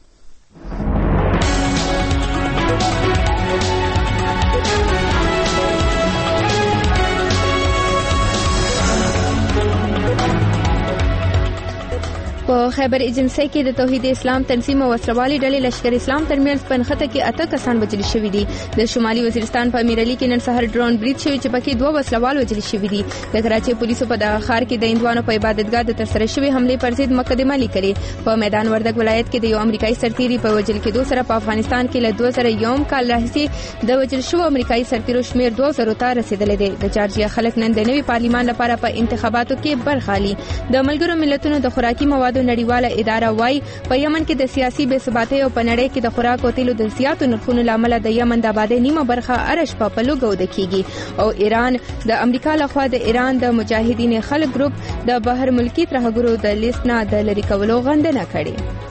S3: په خیبر ایجنسی کې د توحید اسلام تنظیم او وسلوالي ډلې لشکر اسلام ترمنځ په نښته کې اته کسان وژل شوي دي. د شمالي وزیرستان په امیر علي کې نن سهار ډرون برید شوی چې پکې دوه وسلوال وژل شوي دي. د کراچي پولیسو په دغه ښار کې د هندوانو په عبادتګاه د ترسره شوی حملې پر ضد مقدمه لیکلې. په میدان وردګ ولایت کې د یو امریکایي سرتیري په وژل کېدو سره په افغانستان کې له دوه زره یو کال راهیسې د وژل شوو امریکایي سرتیرو شمیر دوه زره ته رسیدلی دی. د جارجیا خلک نن د نوي پارلیمان لپاره په انتخاباتو کې برخه اخلي. د ملګرو ملتونو د خوراکي موادو نړیواله اداره وايي په یمن کې د سیاسي بې ثباتۍ او په نړۍ کې د خوراک او تیلو د زیاتو نرخونو لامل د یمن د آبادۍ نیمه برخه ارش په پلوګو د کیږي او ایران د امریکا لخوا د ایران د مجاهدین خلک ګروپ د بهر ملکی ترهګرو د لیست نه د لری کولو غندنه کړې.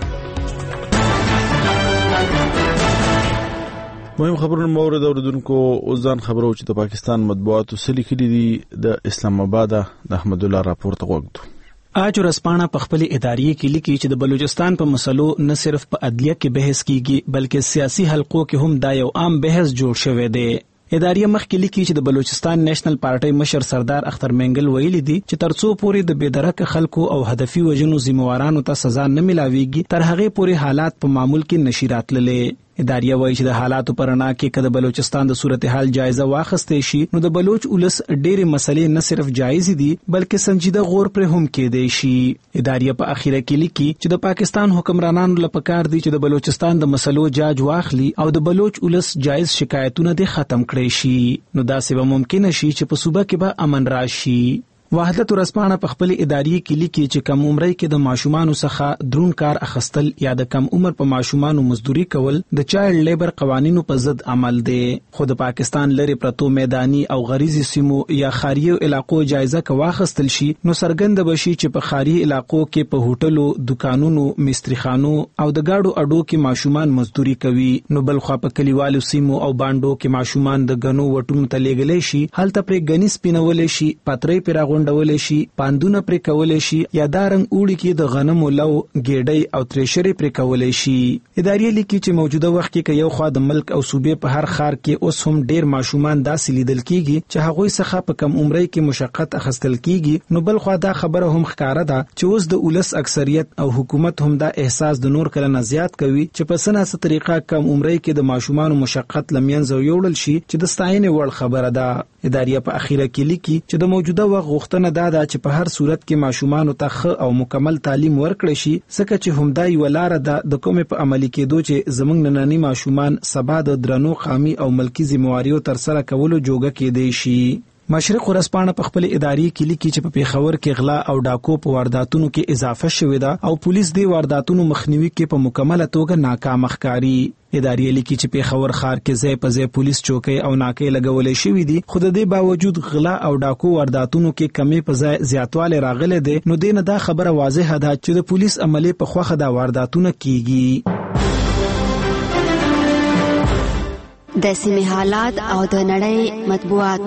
S1: مهم خبرونه مورد اوردونکو اوزان خبرو چې د پاکستان مطبوعاتو سلی کړي دي. د اسلام آباد د احمد الله راپور ته وګورئ.
S4: آج ورځپاڼه په خپل ادارې کې لیکي چې د بلوچستان په مسلو نه صرف په عدلیه کې بحث کیږي بلکې سیاسي حلقو کې هم دا یو عام بحث جوړ شوی دی. ادارې مخکې لیکي چې د بلوچستان نېشنل پارټي مشر سردار اختر منګل ویلي دي چې ترڅو پورې د بېدرکه خلکو او هدفي وژنو ذمہوارانو ته سزا نه ملاويږي تر هغه پورې حالات په معمول کې نشي راتللې. ادارې وایي چې د حالاتو پر اړه کې کله بلوچستان د صورتحال جایزه واخیستې شي نو د بلوچ ولس ډېرې مسلې نه صرف جایز دي بلکې سنجیده غور پر هم کېدای شي. ادارې په اخیره کې لیکي چې د پاکستان حکمرانانو لپاره کار دی چې د بلوچستان د مسلو جاج واخلي او د بلوچ ولس جایز شکایتونه دې ختم کړي شي نو دا سبا ممکن شي چې په صوبه کې به امن راشي. وحدت ورځپاڼه په خپل ادارې کې لیکي چې کم عمرۍ کې د ماشومانو څخه درون کار اخستل یا د کم عمر په ماشومانو مزدوري کول د چایلډ لیبر قوانینو په ضد عمل دی. خو د پاکستان لري پرتو میداني او غریزي سیمو یا خاریو علاقو جایزه کا واخستل شي نو سرګند بشي چې په خاري علاقو کې په هوټلو، دکانونو، مستریخانو او د گاډو اډو کې ماشومان مزدوري کوي نو بل خو په کلیوالو سیمو او باندو کې ماشومان د غنو وټونو ته لېږلې شي هلته پرې غني سپینولې شي پاترې پیراغون ډولې شي پاندونه پرې کولې شي یا دارنګ اوړي کې د غنمو لو ګېډۍ او تریشرې پرې کولې شي. ادارې لیکي چې موجوده وخت کې یو خوا د ملک او صوبې په هر ښار کې اوس هم ډېر ماشومان داسې لیدل کیږي چې هغوی څخه په کم عمرۍ کې مشقت اخیستل کیږي نو بل خوا دا خبره هم ښکاره ده چې اوس د ولس اکثریت او حکومت هم دا احساس د نور کله نه زیات کوي چې په سناسه طریقه کم عمرۍ کې د ماشومان مشقت لمنځه یوړل شي چې د ستاینې وړ خبره ده. ادارې په اخیره کې لیکي چې د موجوده وخت غوښتنه دا ده چې په هر صورت کې ماشومان ته ښه او مکمل تعلیم ورکړي شي ځکه چې همدا یو لار ده د کومې په عملي کېدو چې زموږ نننی ماشومان سبا د درنو قومي او ملکی ذمہواریو تر سره کولو جوګه کېدی شي. مشرق ورځپاڼه په خپل ادارې کې لیکي چې په پیښور کې غلا او ډاکو په وارداتونو کې اضافه شوې ده او پولیس دې وارداتونو مخنیوي کې په مکمله توګه ناکام ښکاري. ادارې لیکي چې پیښور ښار کې ځای په ځای پولیس چوکۍ او ناکې لګولې شوې دي خو د دې باوجود غلا او ډاکو وارداتونو کې کمی په ځای زیاتوالی راغلی دی نو دې نه دا خبره واضحه ده چې د پولیس عملې په خوښه دا وارداتونه کیږي.
S12: د سیمې حالات او د نړۍ مطبوعات.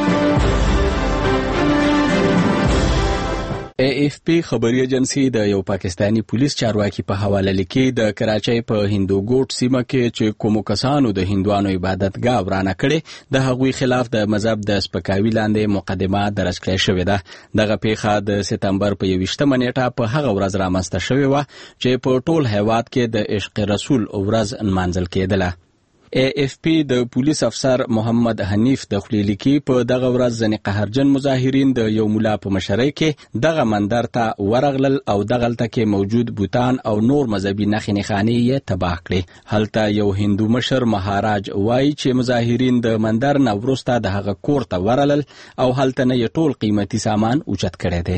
S25: ای اف پی خبري ایجنسی د یو پاکستانی پولیس چارواکي په حواله لیکي د کراچۍ په هندوګوټ سیمه کې چې کومو کسانو د هندوانو عبادتګاه ورانه کړې د هغوی خلاف د مذهب د سپکاوي لاندې مقدمه درج کړې شوې ده. دغه پیښه د سپتمبر په یویشتمه نیټه په هغه ورځ رامنځته شوې وه چې په ټول هیواد کې د عشق رسول ورځ نمانځل کېدله. ای اف پی د پولیس افسر محمد حنیف د خپل لیکي په دغه ورځ ځنې قهرجن مظاهرین د یو مولا په مشرۍ کې دغه منظر ته ورغلل او دغلته کې موجود بوتان او نور مذهبي نښې نښانې یې تباه کړې. هلته یو هندو مشر مهاراج وایي چې مظاهرین د منظر نه وروسته د هغه کور ته ورغلل او هلته نه یې ټول قیمتي سامان اوچت کړی دی.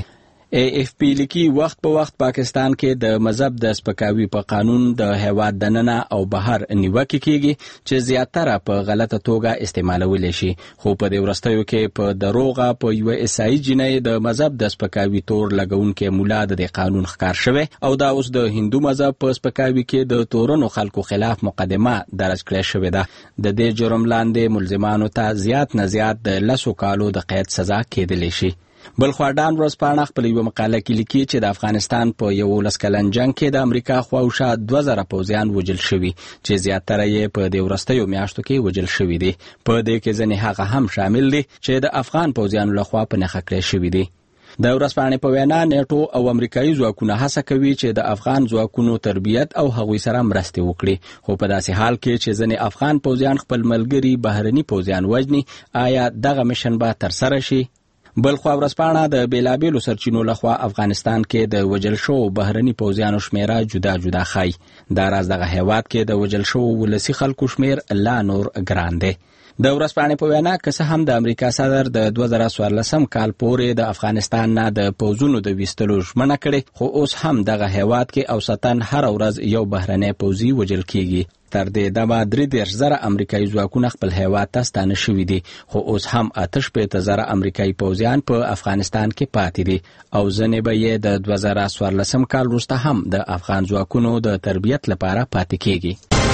S25: ای اف پی لیکي وخت په وخت پاکستان کې د مذهب د سپکاوي په قانون د هیواد دننه او بهر نیوکه کیږي چې زیاتره په غلطه توګه استعمالول شي، خو په دې ورستیو کې په دروغه په یو عیسائی جنۍ د مذهب د سپکاوي تور لګونکو مولا د قانون ښکار شوی او دا اوس د هندو مذهب په سپکاوي کې د تورنو خلکو خلاف مقدمه درج کړې شوې ده. د دې جرم لاندې ملزمانو ته زیات نه زیات د لسو کالو د قید سزا کېدلی شي. بلخوا ډان ورځپاڼه خپل یو مقاله کې لیکي چې د افغانستان په یولس کلن جنگ کې د امریکا خواوشا دوه زره پوځیان وژل شوي چې زیاتره یې په دې وروستیو میاشتو کې وژل شوي دي. په دې کې ځینې هغه هم شامل دي چې د افغان پوځیانو لخوا په نښه کړی شوي دي. د ورځپاڼې په وینا نیټو او امریکایي ځواکونه هڅه کوي چې د افغان ځواکونو تربیت او هغوی سره مرستې وکړي، خو په داسې حال کې چې ځینې افغان پوځیان خپل ملګري بهرني پوځیان وژني، آیا دغه مشن به ترسره شي؟ بلخوا ورځپاڼه د بیلابیلو سرچینو لخوا افغانستان کې د وژل شوو بهرني پوځیانو شمیره جدا جدا ښایي. دا راز دغه هیواد کې د وژل شوو ولسي خلکو شمیر لا نور ګران دی. د ورځپاڼې په وینا که څه هم د امریکا صدر د دوه زره څوارلسم کال پورې د افغانستان نه د پوځونو د ویستلو ژمنه کړې، خو اوس هم دغه هیواد کې اوسطاً هره ورځ یو بهرنی پوځي وژل کیږي. تر دې دمه درې دېرش زره امریکایي ځواکونه خپل هیواد ته ستانه شوي دي، خو اوس هم اته شپېته زره امریکایي پوځیان په افغانستان کې پاتې دي او ځینې به یې د دوه زره څوارلسم کال وروسته هم د افغان ځواکونو د تربیت لپاره پاتې کیږي.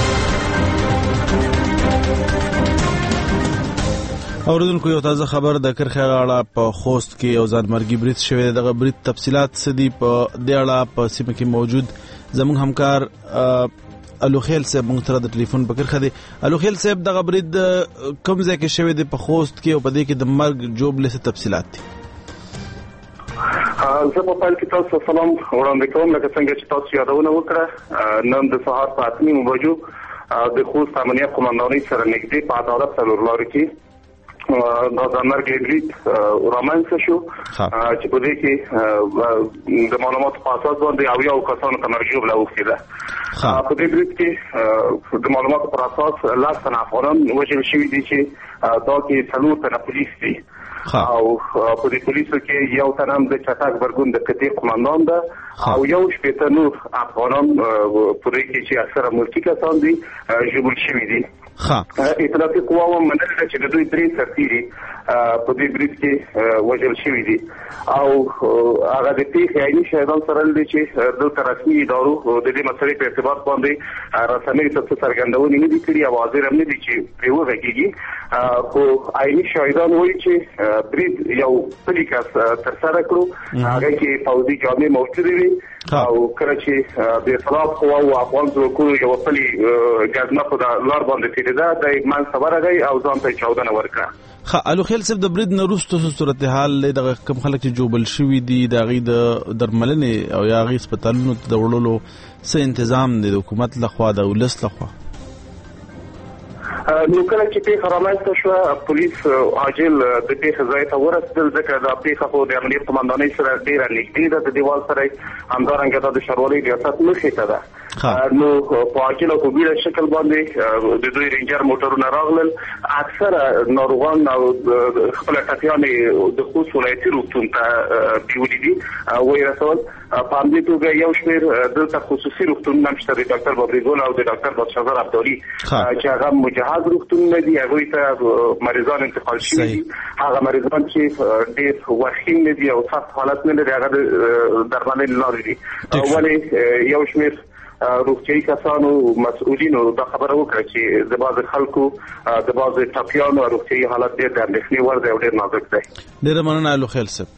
S1: اوریدونکو یو تازه خبر د کرخه غاړه په خوست کې یو ځانمرګي برید شوی. دغه برید تفصيلات سدي په دې اړه په سیمه کې موجود زموږ همکار الوخیل صاحب مونږ ته د ټلیفون په کرخه دی. الوخیل صاحب دغه برید کوم ځای کې شوی دی په خوست کې او په دې کې د مرګ جوړ لسه تفصيلات دي؟
S8: زه په پال کې تاسو سلام وړاندې کوم. لکه څنګه چې تاسو یادونه وکړه، نن د سهار په اته نیمو بجو د خوست امنیت قومندانۍ سره نږدې په عدالت څلور لارې کې دا ځانمرګي برید رامنځته شو چې په دې کې د معلوماتو په اساس باندې او یو کسانو ته مرګ ژوبله اوښتې ده. په دې برید کې د معلوماتو پر اساس لس تنه افغانان وژل شوي دي چې دا کې څلور تنه پولیس دي او په دې پولیسو کې یو تنه هم د چټک برګون د قطعې قومندان ده او یو شپېته نور افغانان په دې کې چې اکثره ملکي کسان دي ژوبل شوي دي. اطلاعاتي قواوو منل چې د دوی درې سرتیري په دې برید کې وژل شوي دي او هغه د پیښې عیني شاهدان سره دي چې دلته رسمي ادارو د دې مسلې په ارتباط باندې رسمي څه څرګندونې نه دي کړې او حاضر هم نه دي چې پرې وغږېږي، خو عیني شاهدان وایي چې برید یو پلي کس ترسره کړو، هغه کې پوځي جامې موجودې وي او کله چې د اطلاعات قواوو افغان ځواکونو یو پلي ګزمه په لار باندې تېرېده، د یې منځ ته ورغی او ځان ته یې چاودنه ورکړه.
S1: ښه الوخیل صاحب د برید نه وروسته څه صورتحال دی؟ دغه کوم خلک چې جوبل شوي دي د هغې د درملنې او یا هغې هسپتالونو ته د وړلو څه انتظام دی د حکومت لخوا د ولس لخوا؟
S8: نو کله چې پیښه رامنځته شوه پولیس عاجل د پیښې ځای ته ورسېدل، ځکه دا پیښه خو د امنیت قومندانۍ سره ډېره نږدې ده، د دیوال سره همدارنګه دا د ښاروالۍ ریاست مخې ته ده. نو په عاجل او په بیړه شکل باندې د دوی رینجر موټرونه راغلل، اکثره ناروغان او خپل ټپیانې د خوست ولایتي روغتون ته بیولي دي ویې رسول. په همدې توګه یو شمېر دلته خصوصي روغتونونه هم شته، د ډاکټر بابریګل او د ډاکټر بادشاهزاد ابدالي چې هغه مجهز روغتونونه دي، هغوی ته مریضان انتقال شوي دي. هغه مریضان چې ډېر وخیم نه دي او سخت حالت نه لري هغه د درملنې له لارې دي. ولې یو شمېر روغتیایي کسانو مسؤلینو دا خبره وکړه چې د بعضې خلکو د بعضې ټپیانو روغتیایي حالت ډېر د اندېښنې وړ دی او ډېر نازک دی.
S1: ډېره مننه الوخیل صاحب.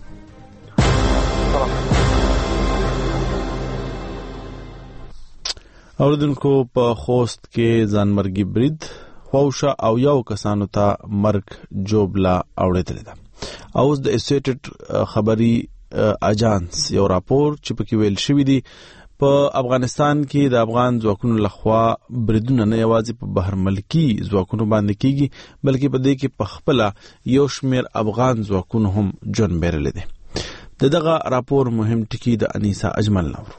S1: اوریدونکو په خوست کې ځانمرګي برید خواوشا او یو کسانو ته مرګ جوبله اوړېدلې ده. اوس د اسوسییټډ خبري اجانس یو راپور چې پکې ویل شوی دی په افغانستان کې د افغان ځواکونو لخوا بریدونه نه یوازې په بهر ملکي ځواکونو باندې کیږي بلکې په دې کې په خپله یو شمېر افغان ځواکونو هم ژوند بیرلی دی. د دغه راپور مهم ټکي د انیسا اجمل نورو.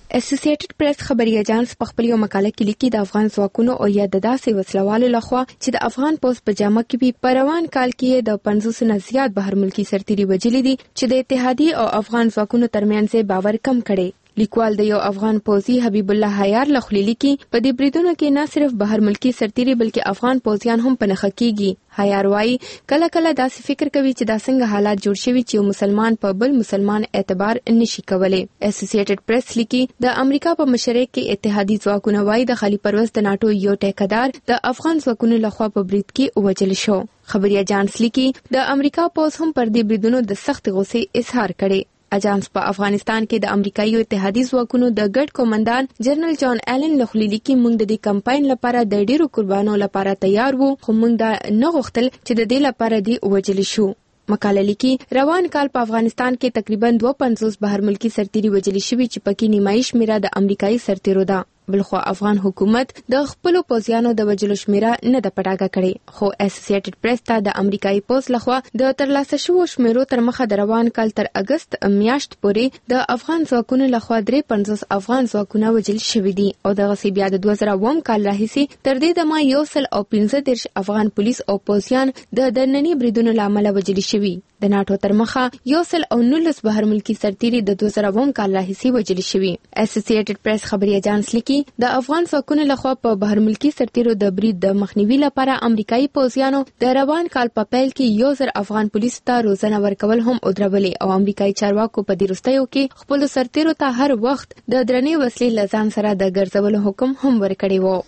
S3: اسوسییټډ پریس خبري اژانس په خپل یو مقاله کې لیکي د افغان ځواکونو او یا د داسې وسلوالو لخوا چې د افغان پولیس په جامه کې به په روان کال کې د پنځوس نه زیات بهر ملکی سرتیري وجلي دي چې د اتحادیې او افغان ځواکونو ترمنځ باور کم کړي. لیکوال د یو افغان پوځي حبیب الله حیار لخوا لیکي په دې بریدونو کې نه صرف بهر ملکی سرتیري بلکې افغان پوځیان هم په نښه کیږي. حیار وايي کله کله داسې فکر کوي چې دا څنګه حالات جوړ شوي چې یو مسلمان په بل مسلمان اعتبار نشي کولای. اسوسییټډ پریس لیکي د امریکا په مشرۍ کې اتحادي ځواکونه وايي د خالي پروز د ناتو یو ټیکدار د افغان ځواکونو لخوا په برید کې وژل شو. خبري اژانس لیکي د امریکا پوځ هم پر دې بریدونو د سخت غوسې اظهار کړي. اجانس په افغانستان کې د امریکایي اتحادي ځواکونو د ګډ قومندان جنرال جان ایلن لخوا لیکي موږ د دې کمپاین لپاره د ډیرو قربانو لپاره تیار وو خو موږ دا نه غوښتل چې د دې لپاره دی وژل شو. مقاله لیکي روان کال په افغانستان کې تقریبا دوه پنځوس بهر ملکی سرتیري وژل شوي چې پکې نیمایي شمیره د امریکایي سرتیرو ده. بلخو افغان حکومت د خپل پوځیانو د وژلو شمیره نه د پټاګه کړي خو اسوسییټډ پریس ته د امریکایي پولیس لخوا د ترلاسه شوو شمیرو تر مخه د روان کال تر اگست میاشت پورې د افغان ځواکونو لخوا درې پنځوس افغان ځواکونه وژل شوي دي او دغه بیا د دوه زره اووم کال راهیسې تر دې دمه یو سل او پنځه دېرش افغان پولیس او پوځیان د دنني بریدونو له امله وژل شوي. د ناتو تر مخه یو سل او نولس بهر ملکی سرتیري د دوه زره اووم کال راهیسې وژل شوي. اسوسییټډ پریس خبري اژانس لیکي د افغان ځواکونو لخوا په بهر ملکی سرتیرو د برید د مخنیوي لپاره امریکایي پوځیانو د روان کال په پیل کې یو زر افغان پولیس ته روزنه ورکول هم ودرولې او امریکایي چارواکو په دې وروستیو کې خپل سرتیرو ته هر وخت د درنې وسلې له ځان سره د ګرځولو حکم هم ورکړی وو.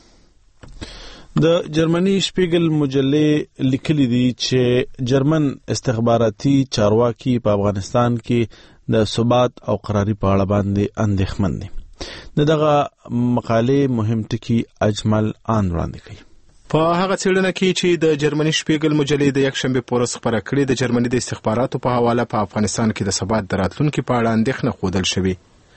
S1: د جرمني شپیګل مجلې لیکلي دي چې جرمن استخباراتي چارواکي په افغانستان کې د ثبات او قراري په اړه باندې اندېښمن دي. دغه مقالې مهم ټکي اجمل آن وړاندې کوي.
S13: په هغه څېړنه کې چې د جرمني شپیګل مجلې د یک شنبه په ورځ خپره کړې د جرمني د استخباراتو په حواله په افغانستان کې د ثبات د راتلونکي په اړه اندېښنه ښودل شوې.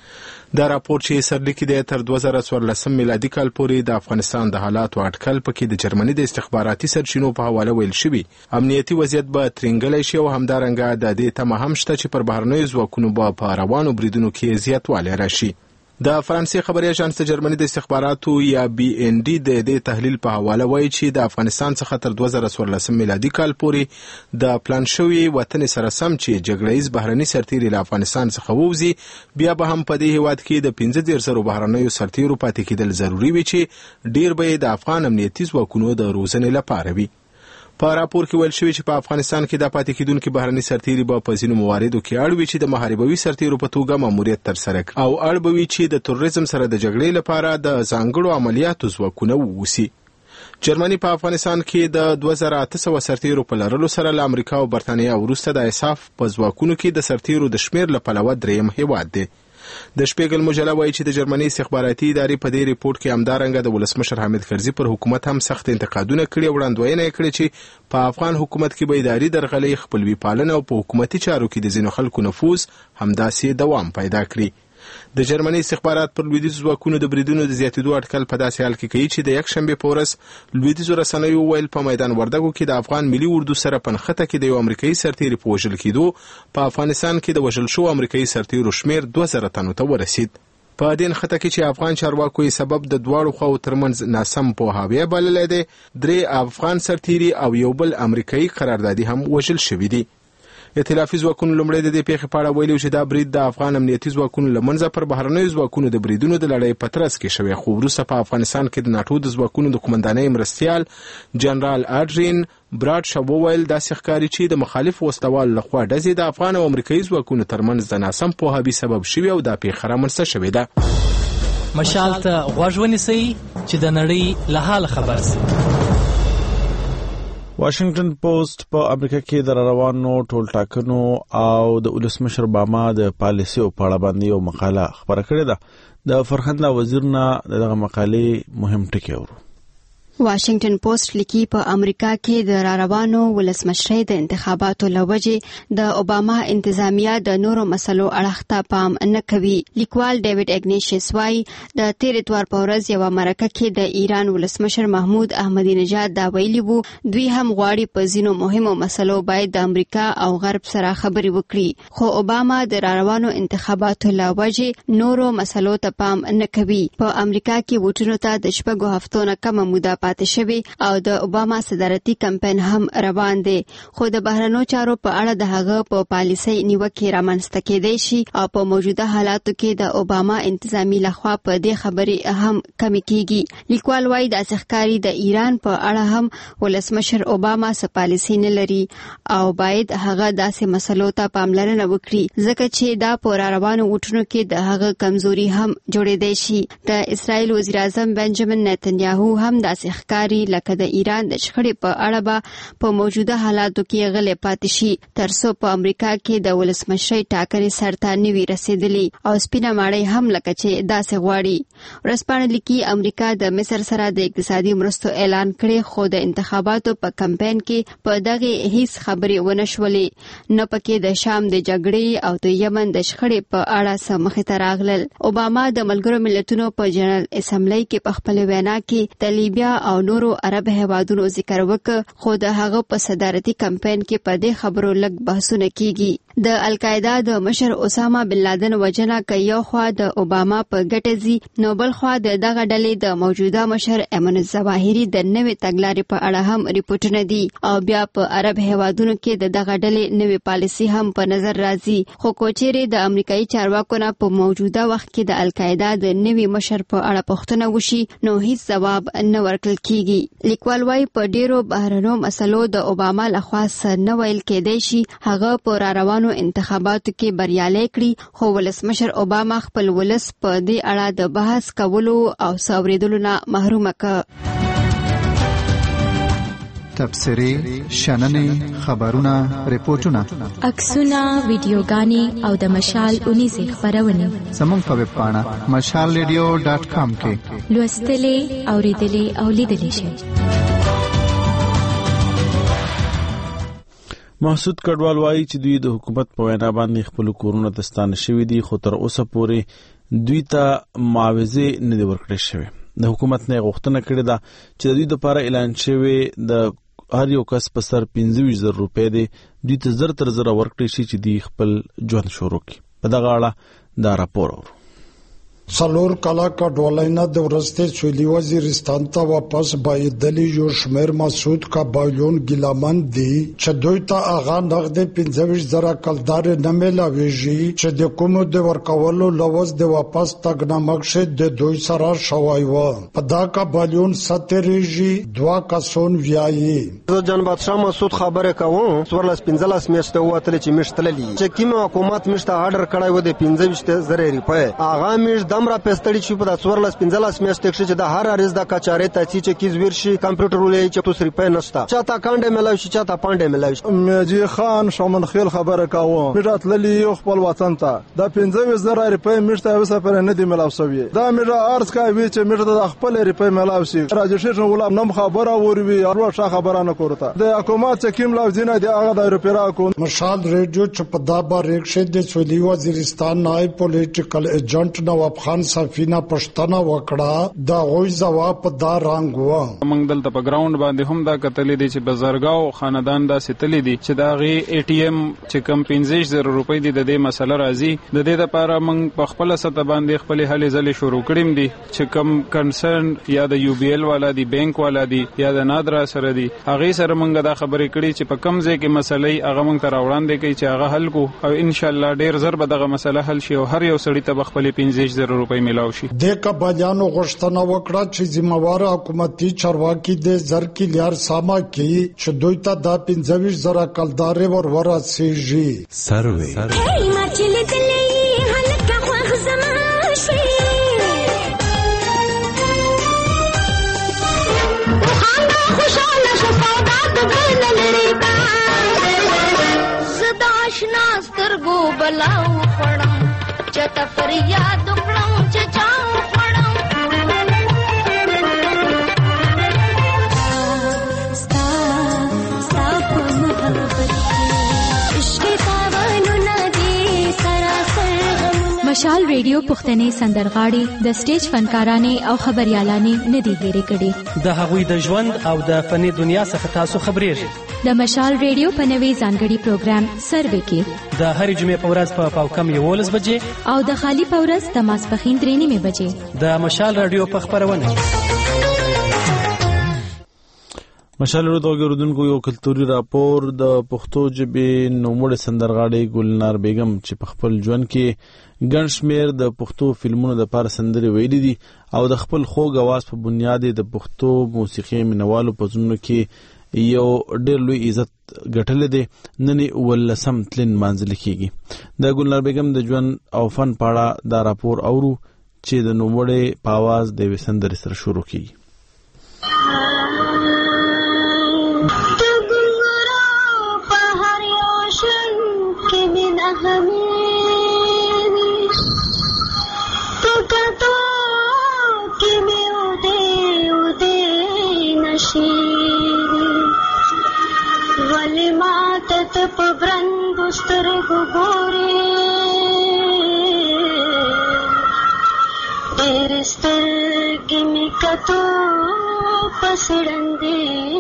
S13: دا راپور چې سرلیکي دی تر دوه زره څوارلسم میلادي کال پورې د افغانستان د حالاتو اټکل پکې د جرمني د استخباراتي سرچینو په حواله ویل شوی. امنیتي وضعیت به ترنګلی شي او همدارنګه د دې تمه هم شته چې پر بهرنیو ځواکونو به په روانو بریدونو کې زیاتوالی راشي. د فرانسې خبري اژانس د جرمني د استخباراتو یا بي ان ډي د دې تحلیل په حواله وایي چې د افغانستان څخه تر دوه زره څوارلسم میلادي کال پورې د پلان شوی وطن سره سم چې جګړهیز بهرني سرتیري له افغانستان څخه ووځي بیا به هم په دې هیواد کې د پنځه دېرش زرو بهرنیو سرتیرو پاتې کېدل ضروري وي چې ډیر به د افغان امنیتي ځواکونو د روزنې لپاره وي. په راپور کې ویل شوی چې په افغانستان کې د پاتې کېدونکو بهرني سرتیري به په ځینو مواردو کې اړ وي چې د محاربوي سرتیرو په توګه ماموریت ترسره کړي او اړ به وي چې د تروریزم سره د جګړې لپاره د ځانګړو عملیاتو ځواکونه ووسي. جرمني په افغانستان کې د دوه زره اته سوه سرتیرو په لرلو سره له امریکا او برتانیا وروسته د اساف په ځواکونو کې د سرتیرو د شمیر له پلوه دریم هیواد دی. د شپیګل مجله وایي چې د جرمني استخباراتي ادارې په دې ریپورت کې همدارنګه د ولسمشر حامد کرزي پر حکومت هم سخت انتقادونه کړي او وړاندوینه یې کړې چې په افغان حکومت کې به اداري درغلۍ خپلوي پالنه او په حکومتي چارو کې د ځینو خلکو نفوذ همداسې دوام پیدا کړي. د جرمني استخبارات پر لویدیځو ځواکونو د بریدونو د زیاتېدو اټکل په داسې حال کې کوي چې د یک شنبې په ورځ لویدیځو رسنیو ویل په میدان وردګو کې د افغان ملي اردو سره په نښته کې د یو امریکایي سرتیري په وژل کېدو په افغانستان کې د وژل شوو امریکایي سرتیرو شمیر دوه زره تنو ته ورسید. په دې نښته کې چې افغان چارواکو یې سبب د دواړو خواو ترمنځ ناسم پوهاوی بللی دی، درې افغان سرتیري او یو بل امریکایي قراردادي هم وژل شوي دي. ائتلافي ځواکونو لومړی د دې پیښې په اړه ویلي چې دا برید د افغان امنیتي ځواکونو له منځه پر بهرنیو ځواکونو د بریدونو د لړۍ په ترڅ کې شوی، خو وروسته په افغانستان کې د ناټو د ځواکونو د قومندانۍ مرستیال جنرال اډرین براډ شو وویل داسې ښکاري چې د مخالف وسلوالو لخوا ډزې د افغان او امریکایي ځواکونو ترمنځ د ناسم پوهاوي سبب شوي او دا پیښه رامنځته شوې ده.
S14: مشال ته غوږ ونیسئ چې د نړۍ له حاله خبر سئ.
S1: واشنگټن پوسټ په امریکا کې د روانو ټول ټاکنو او د ولسمشر اوباما د پالیسیو په اړه باندې یو مقاله خبره کړې ده. د فرهنګ وزیر نه دغه مقالې مهم ټکي اورو.
S12: واشنگټن پوسټ لیکي په امریکا کې د راروانو ولسمشرۍ د انتخاباتو لوجې د اوباما انتظامیه د نورو مسلو اړخ ته پام نه کوي. لیکوال ډیوډ اګنیشیس وايي د تیر اتوار په ورځ یوه مرکه کې د ایران ولسمشر محمود احمدی نژاد دا ویلي وو دوی هم غواړي په ځینو مهمو مسلو باید د امریکا او غرب سره خبرې وکړي، خو اوباما د راروانو انتخاباتو لوجې نورو مسلو ته پام نه کوي. په امریکا کې ووټونو ته د شپږو هفتو نه کمه موده پاتې شوی او د اوباما صدارتي کمپاین هم روان دی، خو د بهرنیو چارو په اړه د هغه په پالیسۍ نیوکې رامنځته کېدای شي او په موجوده حالاتو کې د اوباما انتظامی لخوا په دې خبرې هم کمی کیږي. لیکوال وايي داسې ښکاري د ایران په اړه هم ولسمشر اوباما څه پالیسي نه لري او باید هغه داسې مسلو ته پاملرنه وکړي ځکه چې دا په راروانو وټونو کې د هغه کمزوري هم جوړېدای شي. د اسرائیل وزیر اعظم بنجامین نتنیاهو هم داسې ښکاري لکه د ایران د شخړې په اړه به په موجوده حالاتو کې غلې پاتې شي ترڅو په امریکا کې د ولسمشرۍ ټاکنې سرته نه وي رسېدلې او سپینه ماڼۍ هم لکه چې داسې غواړي. ورځپاڼه لیکي امریکا د مصر سره د اقتصادي مرستو اعلان کړي خو د انتخاباتو په کمپاین کې په دغه هیڅ خبرې ونه شولې، نه پکې د شام د جګړې او د یمن د شخړې په اړه څه مخې ته راغلل. اوباما د ملګرو ملتونو په جنرال اسمبلی کې په خپل وینا کې د لیبیا او نورو عرب هیوادونو ذکر وکړ، خو د هغه په صدارتي کمپاین کې په دې خبرو لږ بحثونه کیږي. د القاعده د مشر اسامه بن لادن وجنه که یو خوا د اوباما په ګټه ځي نو بل خوا د دغه ډلې د موجوده مشر ایمن الظواهري د نوې تګلارې په اړه هم ریپورټونه دي او بیا په عرب هیوادونو کې د دغه ډلې نوې پالیسي هم په نظر راځي. خو کوچېرې د امریکایي چارواکو نه په موجوده وخت کې د القاعده د نوې مشر په اړه پوښتنه وشي نو هیڅ ځواب نه ورکړل کیږي. لیکوال وايي په ډیرو بهرنیو مسلو د اوباما لخوا څه نه ویل کېدای شي هغه په راروانو انتخاباتو کې بریالي کړي، خو ولسمشر اوباما خپل ولس په دې اړه د بحث کولو او څاورېدلو نه محرومه کړ.
S15: تبصرې، شننې، خبرونه، ریپورټونه،
S16: عکسونه، ویډیوګانې او د مشال اونیزې خپرونې
S15: زموږ په ویب پاڼه مشال ریډیو ډاټ کام کې
S16: لوستلې، اورېدلې او لیدلې شئ.
S1: محسود کډوال وایي چې دوی د حکومت په وینا باندې خپل کورونه ته ستانه شوي دي، خو تر اوسه پورې دوی ته معاوضې نه دي ورکړې شوې. د حکومت نه غوښتنه کړې ده چې د دوی لپاره اعلان شوی د هر یو کس په سر پنځه ویشت زره روپۍ دی دوی ته زر تر زره ورکړي شي چې دوی خپل ژوند شروع کړي. په دغه اړه دا راپور اورو.
S18: څلور کاله کډوالینه د ورستې سویلي وزیرستان ته واپس بایدلی یو شمیر مسعود کابایلون ګیلمن دي چې دوی ته هغه نغدې پنځه ویشت زره کلدارې نه میلاویږي چې د کومو د ورکولو لوز د واپس تګ نه مخکې د دوی سره شوی و. په دا کابایلون سترېږي دوه کسون ویایي.
S19: زه جان بادشاه مسعود خبره کوم څوارلس پنځلس میاشتې ووتلې چې میشت تللي چې کوم حکومت میشته آرډر کړی و د پنځه ویشت زره روپۍ هغه میشت دمره پستړي چې په څوارلس پنځلس میاشتې کې چې د هر اړیز د کچارې ته چې کیز ورشي کمپیوټر ولې چې توس روپۍ نشته چاته کانډه ملاوي شي چاته پانډه ملاوي شي.
S20: مجي خان شومن خیل خبره کوم میټه تللی یو خپل وطن ته د پنځه ویشت زره روپۍ میشته اوسه پر نه دی ملاو شوی دا میټه ارز کوي چې میټه د خپل روپۍ ملاو شي راجشن غلام نم خبره وروي ارو ښه خبره نه کوته د حکومت چې کیم لاو دینه دی هغه د روپۍ را کو.
S18: مشال ریډیو چې په دا بار ریکشه د سویلي وزیرستان نائب پولیټیکل ایجنټ نواب خان صفینه پښتنه وکړه دا غوي جواب په دا رنګ و.
S11: موږ دلته په ګراوند باندې هم دا کتلې دي چې بزرګاو خاندان دا ستلې دي چې دا غي ای ټی ایم چې کم پنځه زره روپۍ دي د دې مسله راځي د دې لپاره موږ په خپل سطح باندې خپل هلې ځلې شروع کړیم دي چې کم کنسرن یا د یو بی ایل والا دي بانک والا دي یا د نادرا سره دي هغه سره موږ دا خبرې کړې چې په کم ځای کې مسلې هغه موږ ته راوړاندې کوي چې هغه حل کو او ان شاء الله ډیر زر به دغه مسله حل شي او هر یو سړی ته خپل پنځه زره روپۍ ملاوي شي.
S18: د کباجانو غوښتنه وکړه چې ذمہوار حکومتي چارواکي د زر کې لیار ساما کې چې دوی ته د پنځه ویشت زره کلدارې ور ورسېږي.
S21: سروي
S22: زداشنا سترګو بلاو خړم چته فریاد وکړم چې چاو خړم
S16: مشال ریډیو پښتنې سندرغاړي د سټیج فنکارانې او خبريالانې ندي هېرې کړي.
S2: د هغوی د ژوند او د فني دنیا څخه تاسو خبرېږئ.
S16: د مشال ریډیو په نوي ځانګړي پروګرام سروې کې
S2: د هرې جمعې په ورځ په پاوکم یولس بجې
S16: او د خالي په ورځ د ماسپښین درې نیمې بجې
S2: د مشال ریډیو په خپرونه.
S1: مشال ریډیو غوړدونکو یو کلتوري راپور د پښتو ژبې نوموړې سندرغاړې ګلنار بیگم چې په خپل ژوند کې ګڼ شمېر د پښتو فلمونو د پاره سندرې ویلي دي او د خپل خوږ اواز په بنیاد د پښتو موسیقي مینوالو په زړونو کې یو ډېر لوی عزت ګټلې دی. نن ولسم تلین مانځل کېږي. د ګلنار بیگم د ژوند او فن په اړه دا راپور اورو چې د نوموړې په اواز د یوې سندرې سره شروع کېږي.
S22: वली मातत पब्रन बुस्तर गुगोरे तेरस्तर गिमी कतो पसड़ंदे.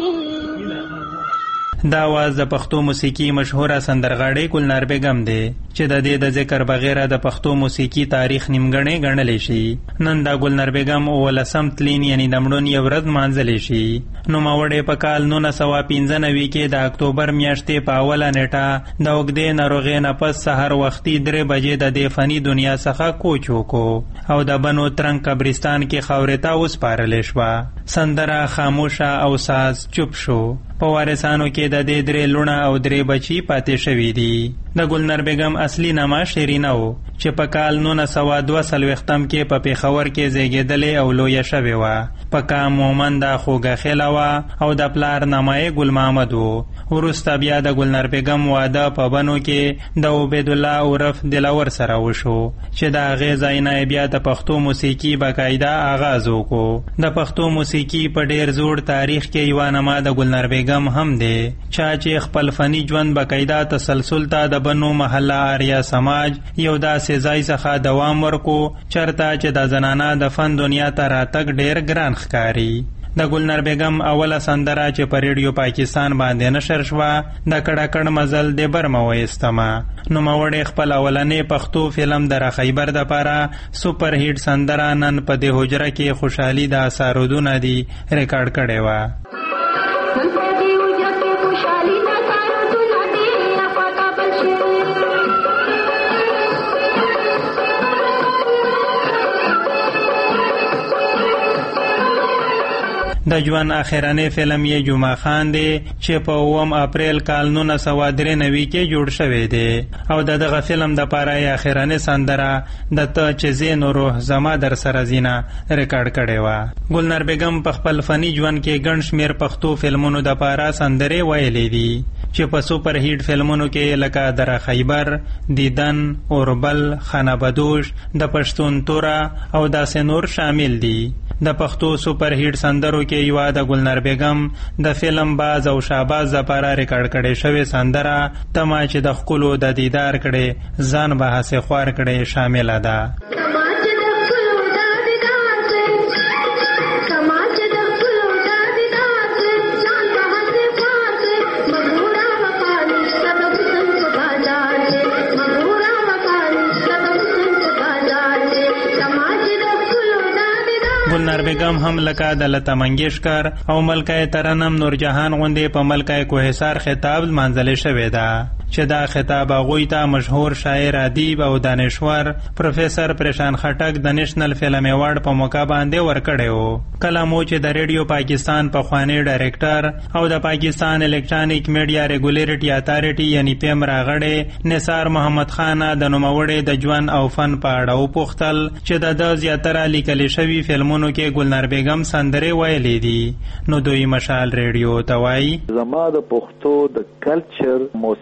S17: دا आवाज د پښتو موسیقي مشهوره سندرغاړې ګلنار بیگم دی چې د دې د ذکر بغیر د پښتو موسیقي تاریخ نیمګړی ګڼل شي. نن دا ګلنار بیگم ولسم تلین یعنی د مړون یو ورځ مانځل شي. نو ماوړې په کال نولس سوه پنځه نوي کې د اکتوبر میاشتې په اوله نیټه د اوږدې ناروغۍ نه پس سهار وختي درې بجې د دې فني دنیا څخه کوچ وکړو او د بنو ترنګ قبرستان کې خاورې ته وسپارل شوه. سندره خاموشه او ساز چوپ شو. په وارثانو کې د دې درې لونه او درې بچي پاتې شوي دي. د ګلنار بیگم اصلي نامه شیرینه و چې په کال نولس سوه دوه څلوېښتم کې په پېښور کې زیږېدلې او لویه شوې وه. په کام مومنده خوږه خیله وه او د پلار نامه یې ګل محمد و. وروسته بیا د ګلنار بیگم واده په بنو کې د عبیدالله عرف دلاور سره وشو چې د هغې ځای نه بیا د پښتو موسیقي باقاعده آغاز وکړو. د پښتو موسیقي په ډېر زوړ تاریخ کې یوه نامه د ګلنار بیگم هم دی چا چې خپل فني ژوند باقاعده تسلسل ته د بنو محله آریا سماج یو داسې ځای څخه دوام ورکو چرته چې د زنانه د فن دنیا ته راتګ ډېر ګران ښکاري. د ګلنار بیگم اوله سندره چې په ریډیو پاکستان باندې نشر شوه د کړکړ مزل د برمه وایستمه. نوموړې خپل اولنې پښتو فلم د خیبر دپاره سوپر هیټ سندره نن په دې حجره کې خوشحالي د سارودونه دي ریکارډ کړې وه. د ژوند اخرنی فلم یې جمعه خان دی چې په اووم اپریل کال نولس سوه درې نوي کې جوړ شوی دی او د دغه فلم دپاره یې اخرنی سندره د ته چې زین روح زما در سره زینه ریکارډ کړې وه. ګلنار بیگم په خپل فني ژوند کې ګڼ شمېر پښتو فلمونو دپاره سندرې ویلې دي چې په سوپر هیټ فلمونو کې لکه در خیبر، دیدن، اوربل، خانه بدوش، د پښتون توره او داسې نور شامل دي. د پښتو سوپر هیټ سندرو کې یوه د ګلنار بیگم د فلم باز او شهباز لپاره ریکارډ کړې شوې سندره تما چې د ښکلو د دیدار کړې ځان به هسې خوار کړې شامله ده. ګلنار بیگم هم لکه د لتا منگیشکر او ملکه ترنم نورجهان غوندې په ملکه کوهسار خطاب لمانځلې شوې ده چې دا خطاب هغوی ته مشهور شاعر، ادیب او دانشور پروفیسر پریشان خټک د نیشنل فلم ایوارډ په موقع باندې ورکړی و. کله مو چې د ریډیو پاکستان پخوانی ډایرکټر او د پاکستان الکترونیک میډیا ریګولیټری اتھارټي یعنی پیم راغړی نثار محمد خان د نوموړي د ژوند او فن په اړه وپوښتل چې د د زیاتره لیکل شوي فلمونو کې ګلنار بیگم سندرې ویلې دي نو دوی مشال ریډیو ته وایي
S21: زما د پښتو د کلچر موسیقي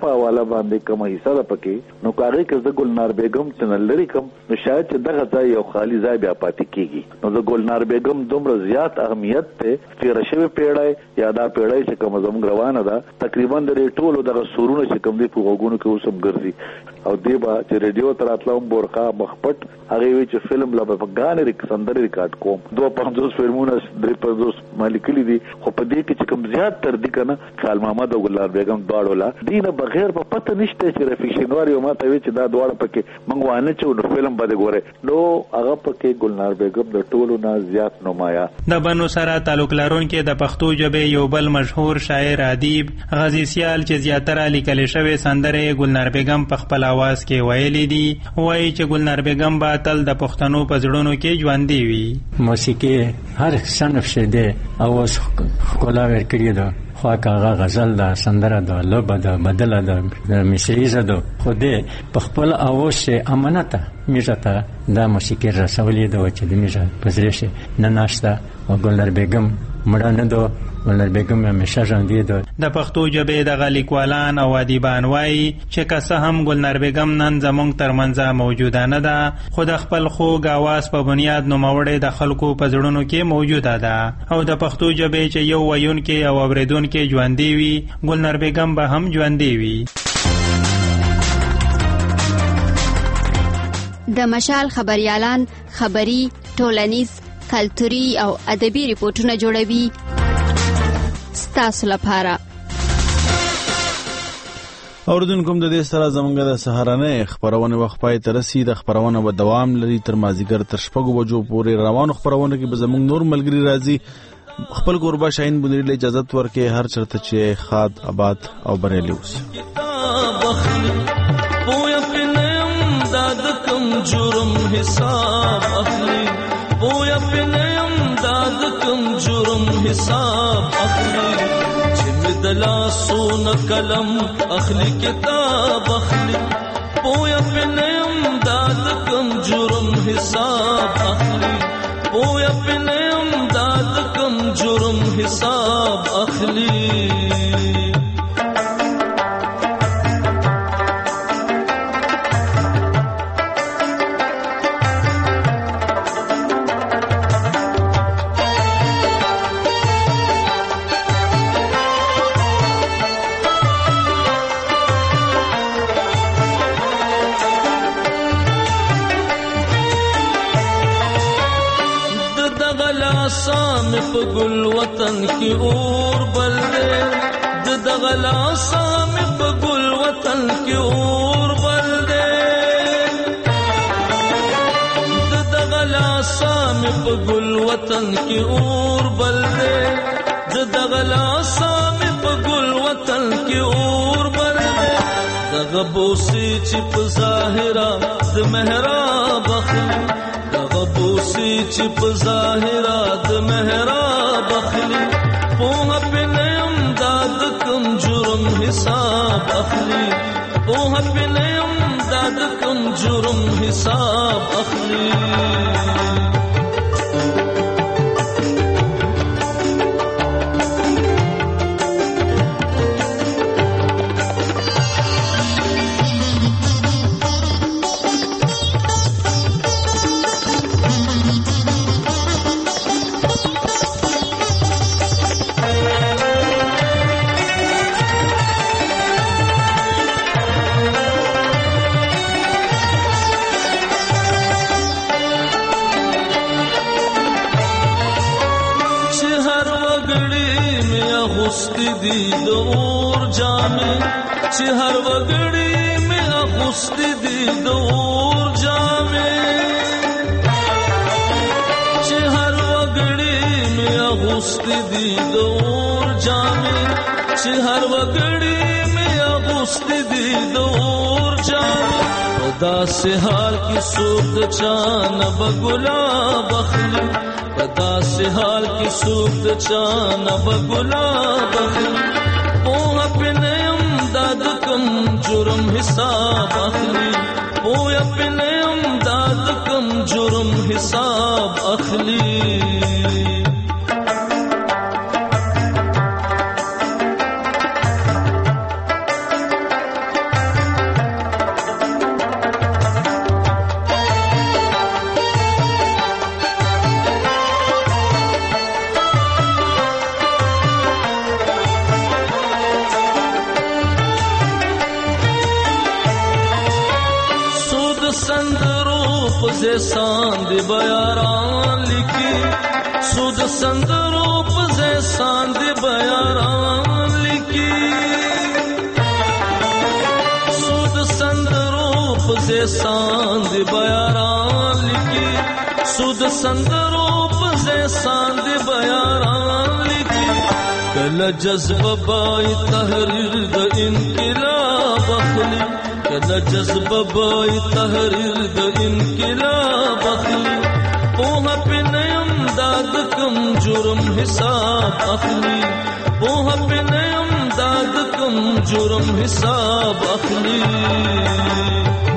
S6: په حواله باندې کومه حصہ ده پکې نو کاغه کې د ګلنار بیگم څنګه لري کوم نو شاید چې دغه ځای یو خالی ځای بیا پاتې کیږي نو د ګلنار بیگم دومره زیات اهمیت ته چې رشوه پیړای یا دا پیړای چې کوم زموږ روانه ده تقریبا د ټولو دغه سورونه چې کوم دی په وګونو کې اوسم ګرځي او دیبا چې ریډیو تر اتلوم بورخا مخپټ هغه وی چې فلم لا په غانې ریکسندر ریکارډ کوم دوه پنځوس فلمونه درې پنځوس مالکلی دي خو په دې کې چې کوم زیات تر دي کنه خال محمد او ګلنار بیگم دواړو دینه بغیر په پته نشته چې رفیق شینواری او ماته وی چې دا دواړه پکې منغوانه چې نو فلم باندې ګوره نو هغه پکې ګلنار بیگم د ټولو نه زیات نمایا
S17: د بنو سره تعلق لرونکو د پښتو ژبې یو بل مشهور شاعر ادیب غازی سیال چې زیاتره لیکل شوی سندره ګلنار بیگم په خپل आवाज کې ویلي دي وایي چې ګلنار بیگم با تل د پښتنو په زړونو کې ژوندۍ وي
S7: موسیقي هر صنف شه ده اواز کولا ور کړی ده خو هغه غزل ده سندره ده لوبه ده بدله ده میسریزه ده خو دې په خپل اواز شه امانت میږه ته دا موسیقي رسولې ده چې د میږه پزریشه نه ناشته او ګلنار بیگم مړه نه ده ګلنار بیگم همیشه ژوندۍ ده
S17: د پښتو ژبې د لیکوالان او ادیبان وایي چې که څه هم ګلنار بیگم نن زموږ ترمنځ موجوده نه ده خو د خپل خوږ اواز په بنیاد نوموړې د خلکو په زړونو کې موجوده ده او د پښتو ژبې چې یو ویونکی او اوریدونکی ژوندۍ وي ګلنار بیگم به هم ژوندۍ وي.
S12: د مشال خبريالان خبري ټولنیز کلتوري او ادبي ریپورتونه جوړوي ستاسو لپاره.
S1: اوردونکو د دې سره زمونږ د سهارنه خبرونه وخت پای ته رسید. خبرونه به دوام لري تر مازیګر تر شپږو بجو پورې روانو خبرونه کې به زمونږ نور ملګری راځي. خپل قربا شاهین بنری له اجازه ورکې هر چرته چې خاد آباد او بریلی اوس. پویا پنم داد کم جرم حساب اخلي پویا پنم داد کم جرم حساب اخلي چې دلا سون قلم اخلي کتاب اخلي پویا پنم داد کم جرم حساب اخلي پویا پنم داد کم جرم حساب اخلي په ګل وطن کې اور بل دې د دغلا سام په ګل وطن کې اور بل دې د دغلا سام په ګل وطن کې اور بل دې د دغلا سام په ګل وطن کې اور بل دې دغه بوسي چې په ظاهرا د محراب اخلي دغه بوسي چې په ظاهرا د محراب اخلي پوها پنیم داد کم جرم حساب اخلي پوها پنیم داد کم جرم حساب اخلي دی دور جامې چې هر وګړي مې اغوست دي دور جامې چې هر وګړي مې اغوست دي دور جامې چې هر وګړي مې اغوست دي دور جامې په داسې حال کې څوک د چا نه به ګلاب اخلي په داسې حال کې څوک د چا نه به ګلاب اخلي پوهه پې نه یم دا د کوم جرم حساب اخلي پوهه پې نه یم دا د کوم جرم حساب اخلي
S5: زیسان دی بیاران لیکی سود سندرو په زیسان دی بیاران لیکی سود سندرو په زیسان دی بیاران لیکی سود سندرو په زیسان دی بیاران لیکی کله جذبه بای تحریر د انقلاب اخلي کله جذبه بای تحریر د انقلاب اخلي پوها په نیم داد کم جرم حساب اخلي پوها په نیم داد کم جرم حساب اخلي